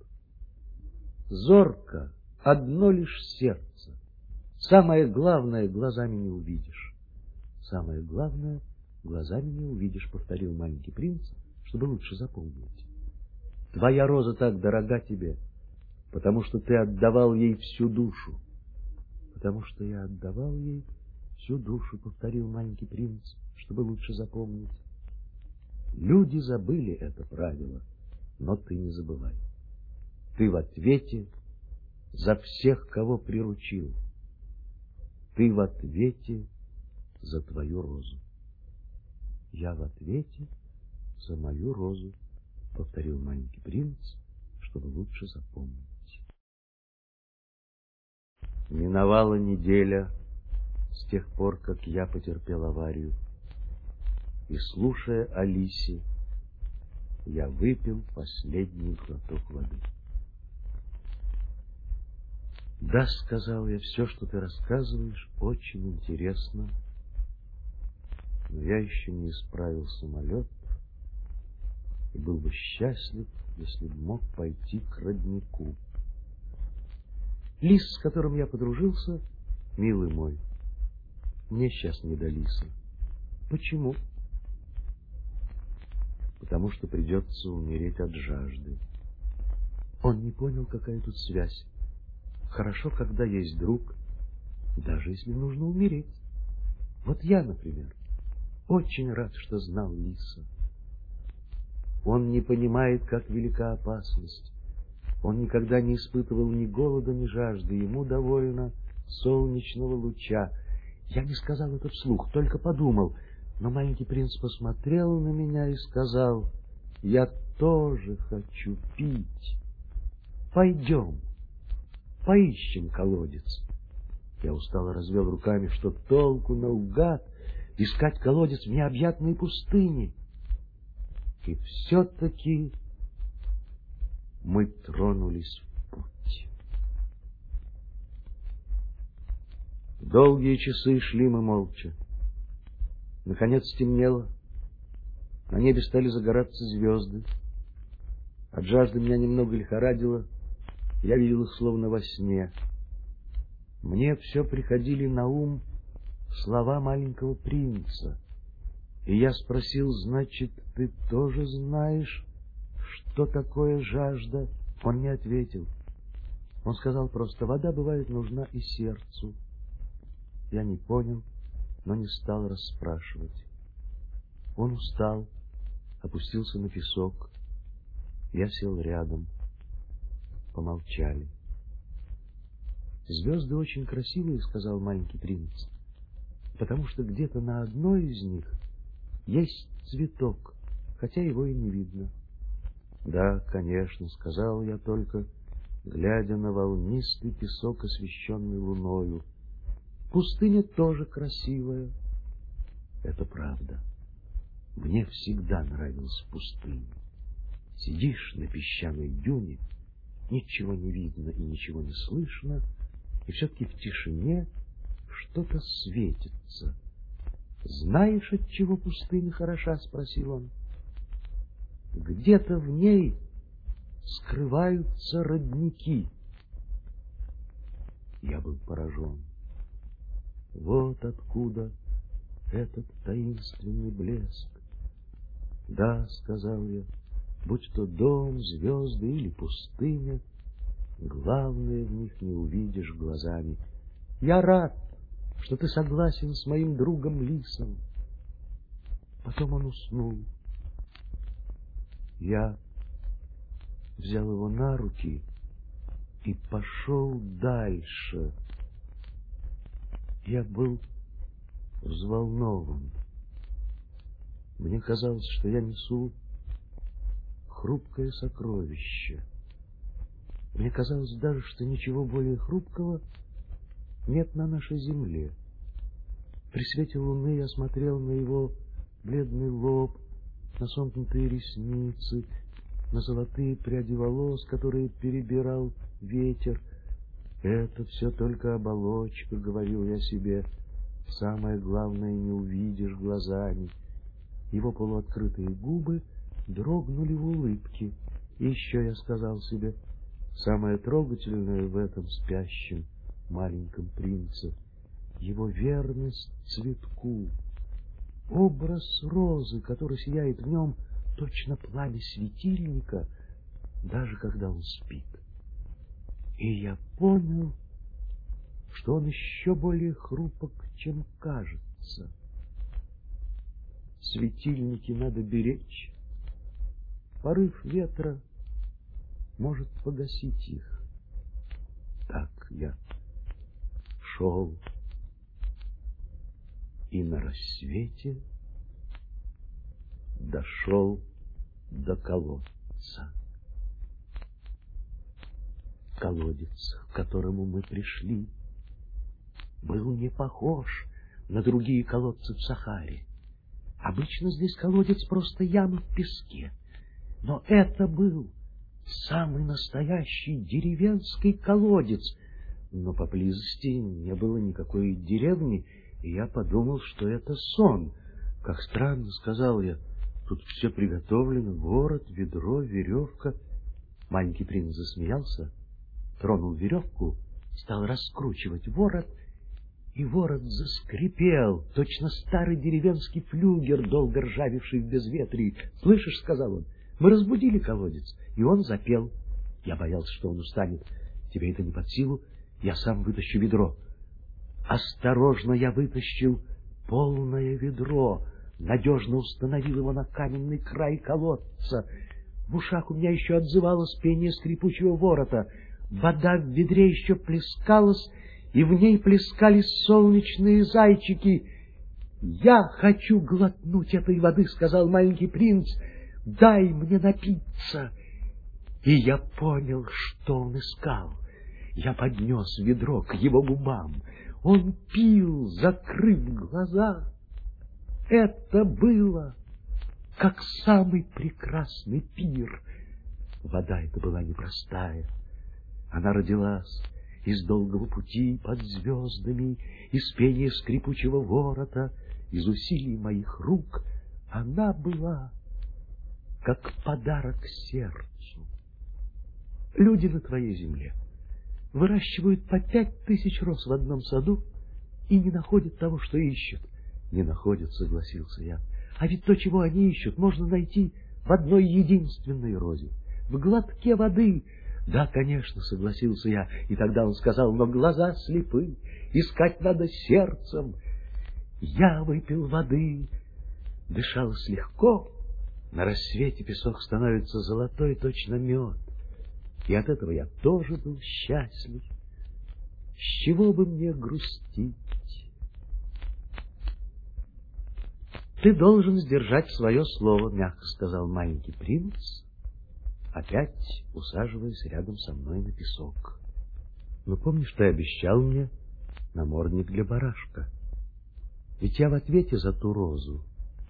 Зорко одно лишь сердце. Самое главное глазами не увидишь». «Самое главное глазами не увидишь», — повторил маленький принц, чтобы лучше запомнить. «Твоя роза так дорога тебе, потому что ты отдавал ей всю душу». «Потому что я отдавал ей всю душу», — повторил маленький принц, чтобы лучше запомнить. Люди забыли это правило, но ты не забывай. Ты в ответе за всех, кого приручил. Ты в ответе за твою розу. «Я в ответе за мою розу», — повторил маленький принц, чтобы лучше запомнить. Миновала неделя с тех пор, как я потерпел аварию, и, слушая о лисе, я выпил последний глоток воды. «Да, — сказал я, — все, что ты рассказываешь, очень интересно, но я еще не исправил самолет и был бы счастлив, если бы мог пойти к роднику. Лис, с которым я подружился, милый мой, мне сейчас не до лиса. Почему? Потому что придется умереть от жажды». Он не понял, какая тут связь. Хорошо, когда есть друг, даже если нужно умереть. Вот я, например, очень рад, что знал лиса. Он не понимает, как велика опасность. Он никогда не испытывал ни голода, ни жажды. Ему довольно солнечного луча. Я не сказал это вслух, только подумал. Но маленький принц посмотрел на меня и сказал: «Я тоже хочу пить. Пойдем, поищем колодец». Я устало развел руками, что толку наугад искать колодец в необъятной пустыне. И все-таки мы тронулись в путь. Долгие часы шли мы молча. Наконец стемнело. На небе стали загораться звезды. От жажды меня немного лихорадило. Я видел их словно во сне. Мне все приходили на ум слова маленького принца. И я спросил: «Значит, ты тоже знаешь, что такое жажда?» Он не ответил. Он сказал просто: «Вода бывает нужна и сердцу». Я не понял, но не стал расспрашивать. Он устал, опустился на песок. Я сел рядом. Помолчали. «Звезды очень красивые», — сказал маленький принц, «потому что где-то на одной из них есть цветок, хотя его и не видно». «Да, конечно», — сказал я только, глядя на волнистый песок, освещенный луною. «Пустыня тоже красивая». Это правда. Мне всегда нравилась пустыня. Сидишь на песчаной дюне, ничего не видно и ничего не слышно, и все-таки в тишине что-то светится. «Знаешь, от чего пустыня хороша?» — спросил он. «Где-то в ней скрываются родники». Я был поражен. Вот откуда этот таинственный блеск. «Да», — сказал я, — «будь то дом, звезды или пустыня, главное в них не увидишь глазами. Я рад, что ты согласен с моим другом Лисом». Потом он уснул. Я взял его на руки и пошел дальше. Я был взволнован. Мне казалось, что я несу хрупкое сокровище. Мне казалось даже, что ничего более хрупкого нет на нашей земле. При свете луны я смотрел на его бледный лоб, на сомкнутые ресницы, на золотые пряди волос, которые перебирал ветер. «Это все только оболочка», — говорил я себе. «Самое главное не увидишь глазами». Его полуоткрытые губы дрогнули в улыбке. И еще я сказал себе: самое трогательное в этом спящем маленьком принце — его верность цветку. Образ розы, который сияет в нем точно пламя светильника, даже когда он спит. И я понял, что он еще более хрупок, чем кажется. Светильники надо беречь. Порыв ветра может погасить их. Так я шел, и на рассвете дошел до колодца. Колодец, к которому мы пришли, был не похож на другие колодцы в Сахаре. Обычно здесь колодец просто яма в песке, но это был самый настоящий деревенский колодец. Но поблизости не было никакой деревни, и я подумал, что это сон. «Как странно», — сказал я, — «тут все приготовлено: ворот, ведро, веревка». Маленький принц засмеялся, тронул веревку, стал раскручивать ворот, и ворот заскрипел, точно старый деревенский флюгер, долго ржавевший в безветрии. «Слышишь», — сказал он, — «мы разбудили колодец, и он запел». Я боялся, что он устанет. «Тебе это не под силу, я сам вытащу ведро». Осторожно я вытащил полное ведро, надежно установил его на каменный край колодца. В ушах у меня еще отзывалось пение скрипучего ворота. Вода в ведре еще плескалась, и в ней плескались солнечные зайчики. «Я хочу глотнуть этой воды», — сказал маленький принц. «Дай мне напиться». И я понял, что он искал. Я поднес ведро к его губам. Он пил, закрыв глаза. Это было как самый прекрасный пир. Вода эта была непростая. Она родилась из долгого пути под звездами, из пения скрипучего ворота, из усилий моих рук. Она была как подарок сердцу. Люди на твоей земле выращивают по пять тысяч роз в одном саду и не находят того, что ищут. Не находят, согласился я. А ведь то, чего они ищут, можно найти в одной единственной розе, в глотке воды. Да, конечно, согласился я. И тогда он сказал: но глаза слепы, искать надо сердцем. Я выпил воды, Дышалось легко, на рассвете песок становится золотой, точно мед. И от этого я тоже был счастлив. С чего бы мне грустить? Ты должен сдержать свое слово, мягко сказал маленький принц, опять усаживаясь рядом со мной на песок. Но помнишь, ты обещал мне намордник для барашка? Ведь я в ответе за ту розу.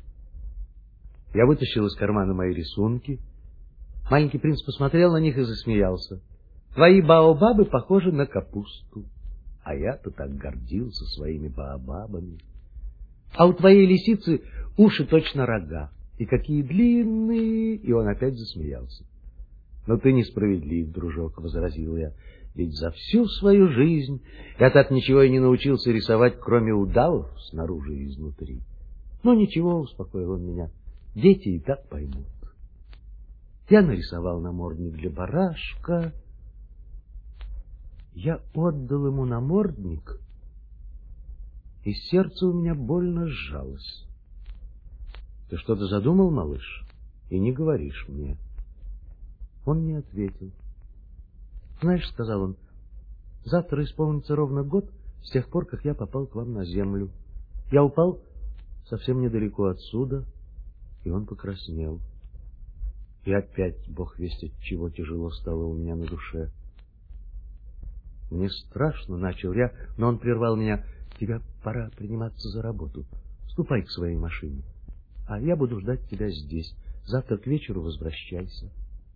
Я вытащил из кармана мои рисунки. Маленький принц посмотрел на них и засмеялся. Твои баобабы похожи на капусту, а я-то так гордился своими баобабами. А у твоей лисицы уши точно рога, и какие длинные! И он опять засмеялся. Но ты несправедлив, дружок, возразил я, ведь за всю свою жизнь я так ничего и не научился рисовать, кроме удавов снаружи и изнутри. Ну ничего, успокоил он меня, дети и так поймут. Я нарисовал намордник для барашка. Я отдал ему намордник, и сердце у меня больно сжалось. Ты что-то задумал, малыш, и не говоришь мне? Он не ответил. Знаешь, сказал он, завтра исполнится ровно год с тех пор, как я попал к вам на землю. Я упал совсем недалеко отсюда, и он покраснел. И опять, бог весть от чего, тяжело стало у меня на душе. Мне страшно, начал я, но он прервал меня. Тебе пора приниматься за работу. Ступай к своей машине, а я буду ждать тебя здесь. Завтра к вечеру возвращайся.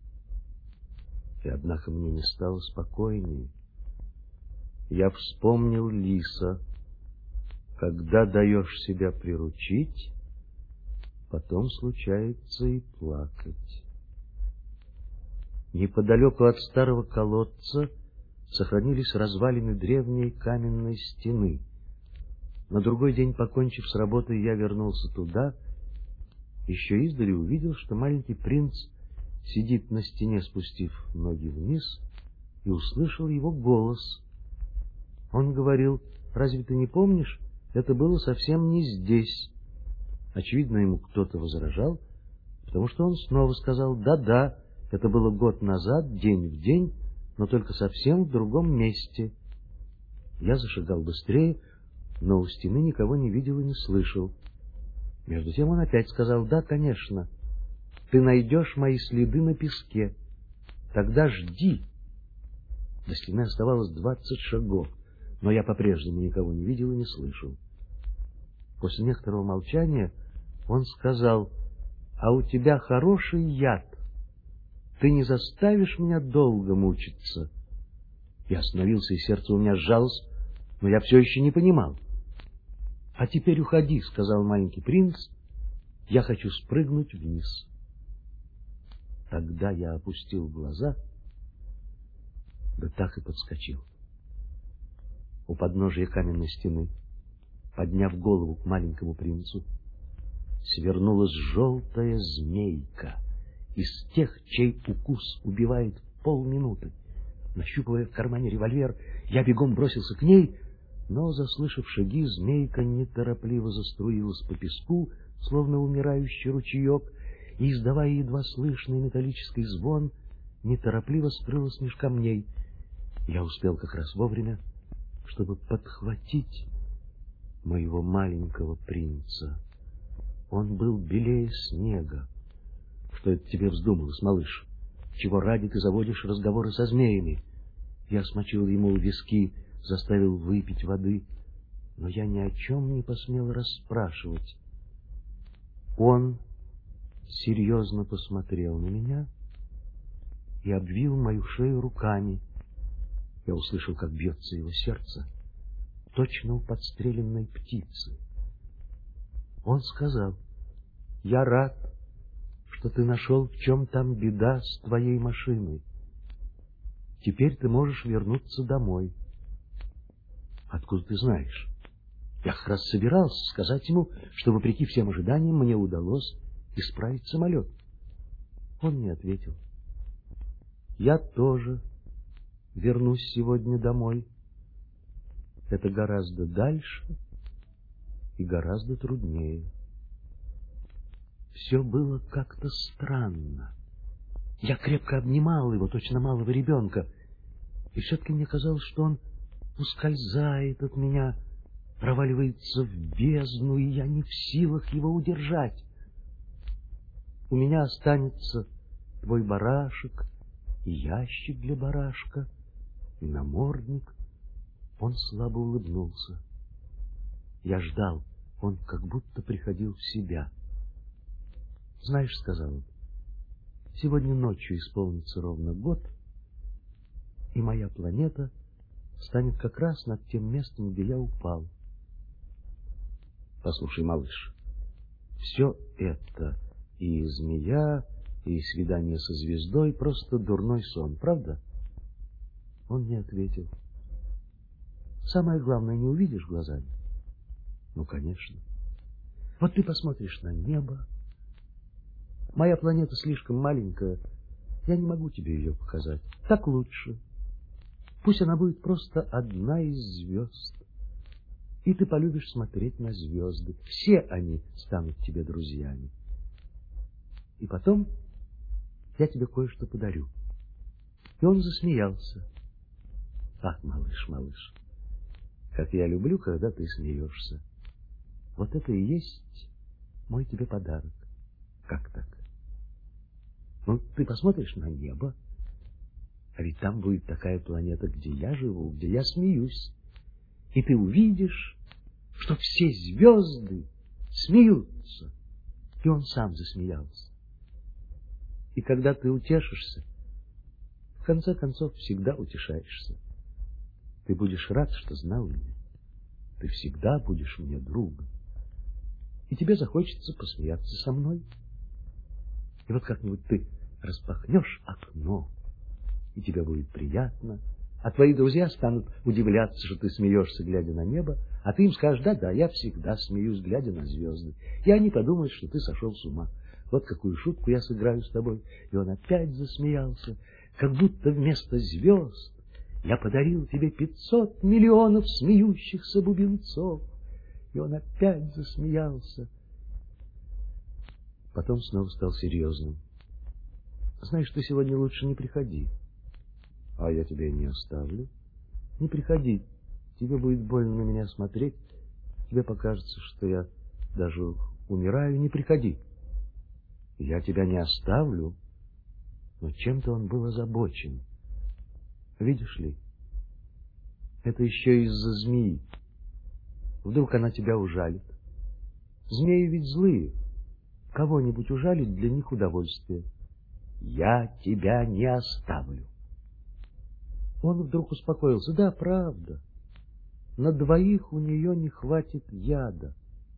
И однако мне не стало спокойнее. Я вспомнил лиса. Когда даешь себя приручить, потом случается и плакать. Неподалеку от старого колодца сохранились развалины древней каменной стены. На другой день, покончив с работой, я вернулся туда. Еще издали увидел, что маленький принц сидит на стене, спустив ноги вниз, и услышал его голос. Он говорил: разве ты не помнишь, это было совсем не здесь. Очевидно, ему кто-то возражал, потому что он снова сказал: да-да, это было год назад, день в день, но только совсем в другом месте. Я зашагал быстрее, но у стены никого не видел и не слышал. Между тем он опять сказал: да, конечно, ты найдешь мои следы на песке. Тогда жди. До стены оставалось двадцать шагов, но я по-прежнему никого не видел и не слышал. После некоторого молчания он сказал: а у тебя хороший яд. Ты не заставишь меня долго мучиться. Я остановился, и сердце у меня сжалось, но я все еще не понимал. А теперь уходи, сказал маленький принц, я хочу спрыгнуть вниз. Тогда я опустил глаза, да так и подскочил. У подножия каменной стены, подняв голову к маленькому принцу, свернулась желтая змейка, из тех, чей укус убивает в полминуты. Нащупывая в кармане револьвер, я бегом бросился к ней, но, заслышав шаги, змейка неторопливо заструилась по песку, словно умирающий ручеек, и, издавая едва слышный металлический звон, неторопливо скрылась меж камней. Я успел как раз вовремя, чтобы подхватить моего маленького принца. Он был белее снега. Что это тебе вздумалось, малыш? Чего ради ты заводишь разговоры со змеями? Я смочил ему виски, заставил выпить воды, но я ни о чем не посмел расспрашивать. Он серьезно посмотрел на меня и обвил мою шею руками. Я услышал, как бьется его сердце, точно у подстреленной птицы. Он сказал: я рад, что ты нашел, в чем там беда с твоей машиной. Теперь ты можешь вернуться домой. Откуда ты знаешь? Я как раз собирался сказать ему, что, вопреки всем ожиданиям, мне удалось исправить самолет. Он не ответил. Я тоже вернусь сегодня домой. Это гораздо дальше и гораздо труднее. Все было как-то странно. Я крепко обнимал его, точно малого ребенка, и все-таки мне казалось, что он ускользает от меня, проваливается в бездну, и я не в силах его удержать. У меня останется твой барашек, и ящик для барашка, и намордник. Он слабо улыбнулся. Я ждал, он как будто приходил в себя. Знаешь, — сказал он, — сегодня ночью исполнится ровно год, и моя планета станет как раз над тем местом, где я упал. Послушай, малыш, все это, и змея, и свидание со звездой, просто дурной сон, правда? Он не ответил. Самое главное, не увидишь глазами? Ну, конечно. Вот ты посмотришь на небо. Моя планета слишком маленькая, я не могу тебе ее показать. Так лучше. Пусть она будет просто одна из звезд. И ты полюбишь смотреть на звезды. Все они станут тебе друзьями. И потом я тебе кое-что подарю. И он засмеялся. Ах, малыш, малыш, как я люблю, когда ты смеешься. Вот это и есть мой тебе подарок. Как так? Ну, ты посмотришь на небо, а ведь там будет такая планета, где я живу, где я смеюсь. И ты увидишь, что все звезды смеются. И он сам засмеялся. И когда ты утешишься, в конце концов всегда утешаешься. Ты будешь рад, что знал меня. Ты всегда будешь мне другом. И тебе захочется посмеяться со мной. И вот как-нибудь ты распахнешь окно, и тебе будет приятно, а твои друзья станут удивляться, что ты смеешься, глядя на небо, а ты им скажешь: да-да, я всегда смеюсь, глядя на звезды. И они подумают, что ты сошел с ума. Вот какую шутку я сыграю с тобой. И он опять засмеялся, как будто вместо звезд я подарил тебе пятьсот миллионов смеющихся бубенцов. И он опять засмеялся. Потом снова стал серьезным. Знаешь, ты сегодня лучше не приходи. А я тебя не оставлю. Не приходи. Тебе будет больно на меня смотреть. Тебе покажется, что я даже умираю. Не приходи. Я тебя не оставлю. Но чем-то он был озабочен. Видишь ли, это еще из-за змеи. Вдруг она тебя ужалит. Змеи ведь злые. Кого-нибудь ужалить для них удовольствие. Я тебя не оставлю. Он вдруг успокоился. Да, правда. На двоих у нее не хватит яда.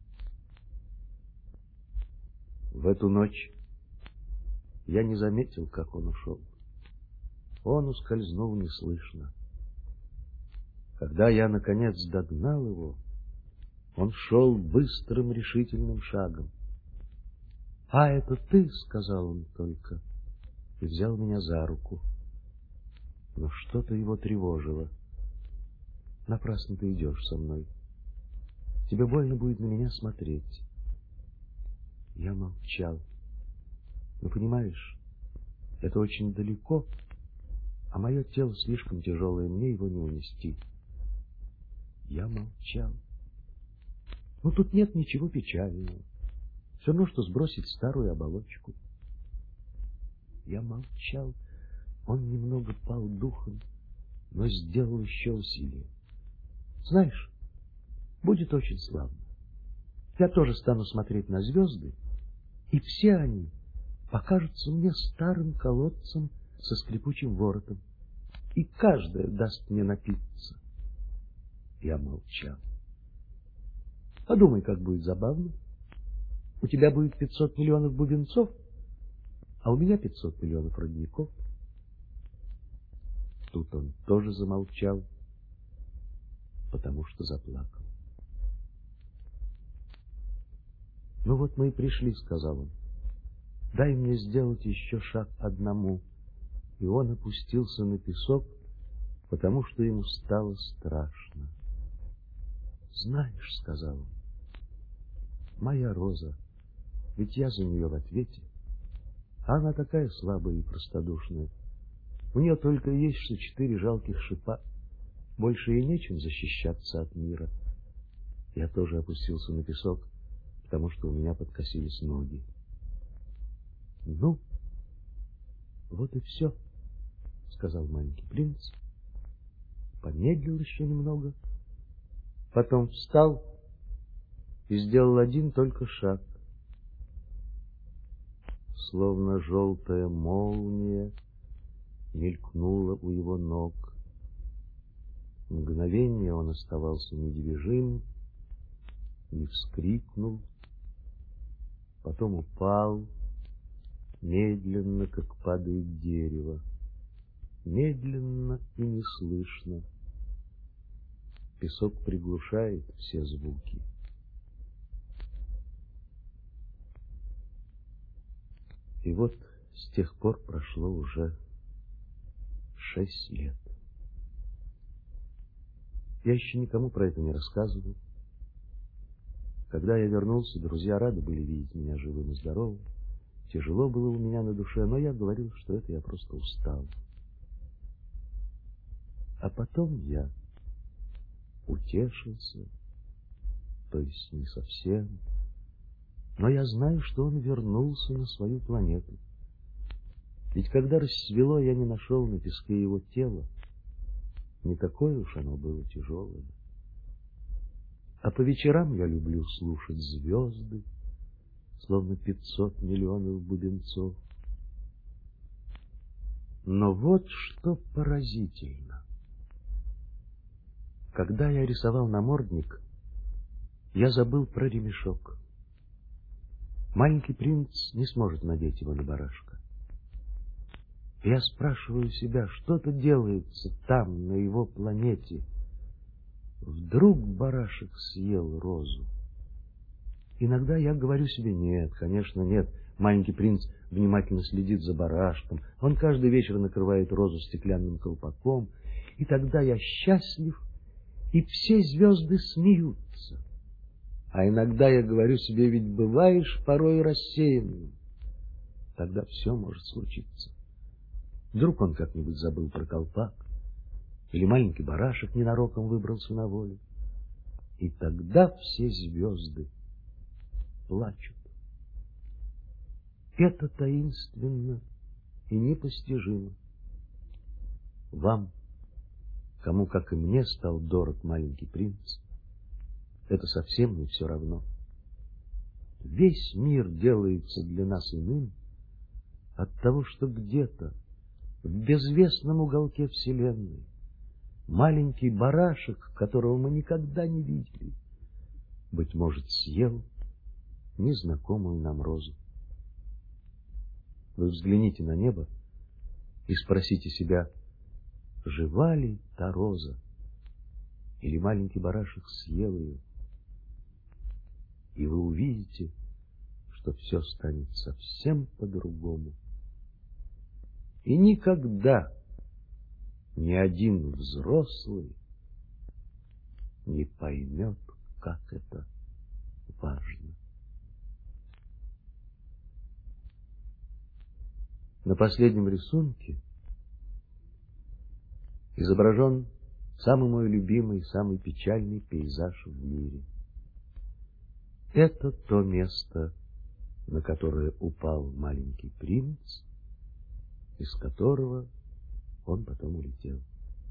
В эту ночь я не заметил, как он ушел. Он ускользнул неслышно. Когда я, наконец, догнал его, он шел быстрым решительным шагом. — А это ты, — сказал он только, и взял меня за руку. Но что-то его тревожило. — Напрасно ты идешь со мной. Тебе больно будет на меня смотреть. Я молчал. Ну, понимаешь, это очень далеко, а мое тело слишком тяжелое, мне его не унести. Я молчал. Ну, тут нет ничего печального. Все равно, что сбросить старую оболочку. Я молчал. Он немного пал духом, но сделал еще усилие. Знаешь, будет очень славно. Я тоже стану смотреть на звезды, и все они покажутся мне старым колодцем со скрипучим воротом, и каждая даст мне напиться. Я молчал. Подумай, как будет забавно. У тебя будет пятьсот миллионов бубенцов, а у меня пятьсот миллионов родников. Тут он тоже замолчал, потому что заплакал. Ну вот мы и пришли, — сказал он. Дай мне сделать еще шаг одному. И он опустился на песок, потому что ему стало страшно. Знаешь, — сказал он, — моя роза, Ведь я за нее в ответе. А она такая слабая и простодушная. У нее только есть что четыре жалких шипа. Больше ей нечем защищаться от мира. Я тоже опустился на песок, потому что у меня подкосились ноги. Ну, вот и все, сказал маленький принц. Помедлил еще немного, потом встал и сделал один только шаг. Словно желтая молния мелькнула у его ног. Мгновение он оставался недвижим, не вскрикнул, потом упал, медленно, как падает дерево, медленно и неслышно. Песок приглушает все звуки. И вот с тех пор прошло уже шесть лет. Я еще никому про это не рассказывал. Когда я вернулся, друзья рады были видеть меня живым и здоровым. Тяжело было у меня на душе, но я говорил, что это я просто устал. А потом я утешился, то есть не совсем, но я знаю, что он вернулся на свою планету. Ведь когда рассвело, я не нашел на песке его тела. Не такое уж оно было тяжелое. А по вечерам я люблю слушать звезды, словно пятьсот миллионов бубенцов. Но вот что поразительно. Когда я рисовал намордник, я забыл про ремешок. Маленький принц не сможет надеть его на барашка. Я спрашиваю себя, что-то делается там, на его планете. Вдруг барашек съел розу? Иногда я говорю себе: нет, конечно, нет. Маленький принц внимательно следит за барашком. Он каждый вечер накрывает розу стеклянным колпаком. И тогда я счастлив, и все звезды смеются. А иногда я говорю себе: ведь бываешь порой рассеянным. Тогда все может случиться. Вдруг он как-нибудь забыл про колпак, или маленький барашек ненароком выбрался на волю. И тогда все звезды плачут. Это таинственно и непостижимо. Вам, кому, как и мне, стал дорог маленький принц, это совсем не все равно. Весь мир делается для нас иным от того, что где-то в безвестном уголке Вселенной маленький барашек, которого мы никогда не видели, быть может, съел незнакомую нам розу. Вы взгляните на небо и спросите себя, жива ли та роза, или маленький барашек съел ее. И вы увидите, что все станет совсем по-другому. И никогда ни один взрослый не поймет, как это важно. На последнем рисунке изображен самый мой любимый, самый печальный пейзаж в мире. Это то место, на которое упал маленький принц, из которого он потом улетел.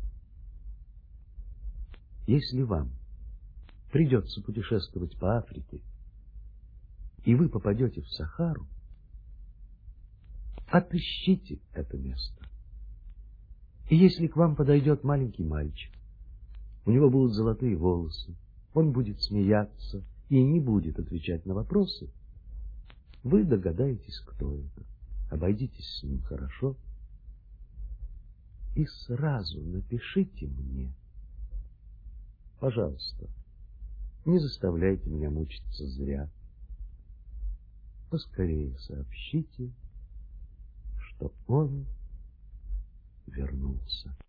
Если вам придется путешествовать по Африке, и вы попадете в Сахару, отыщите это место. И если к вам подойдет маленький мальчик, у него будут золотые волосы, он будет смеяться и не будет отвечать на вопросы, вы догадаетесь, кто это. Обойдитесь с ним хорошо и сразу напишите мне. Пожалуйста, не заставляйте меня мучиться зря. Поскорее сообщите, что он вернулся.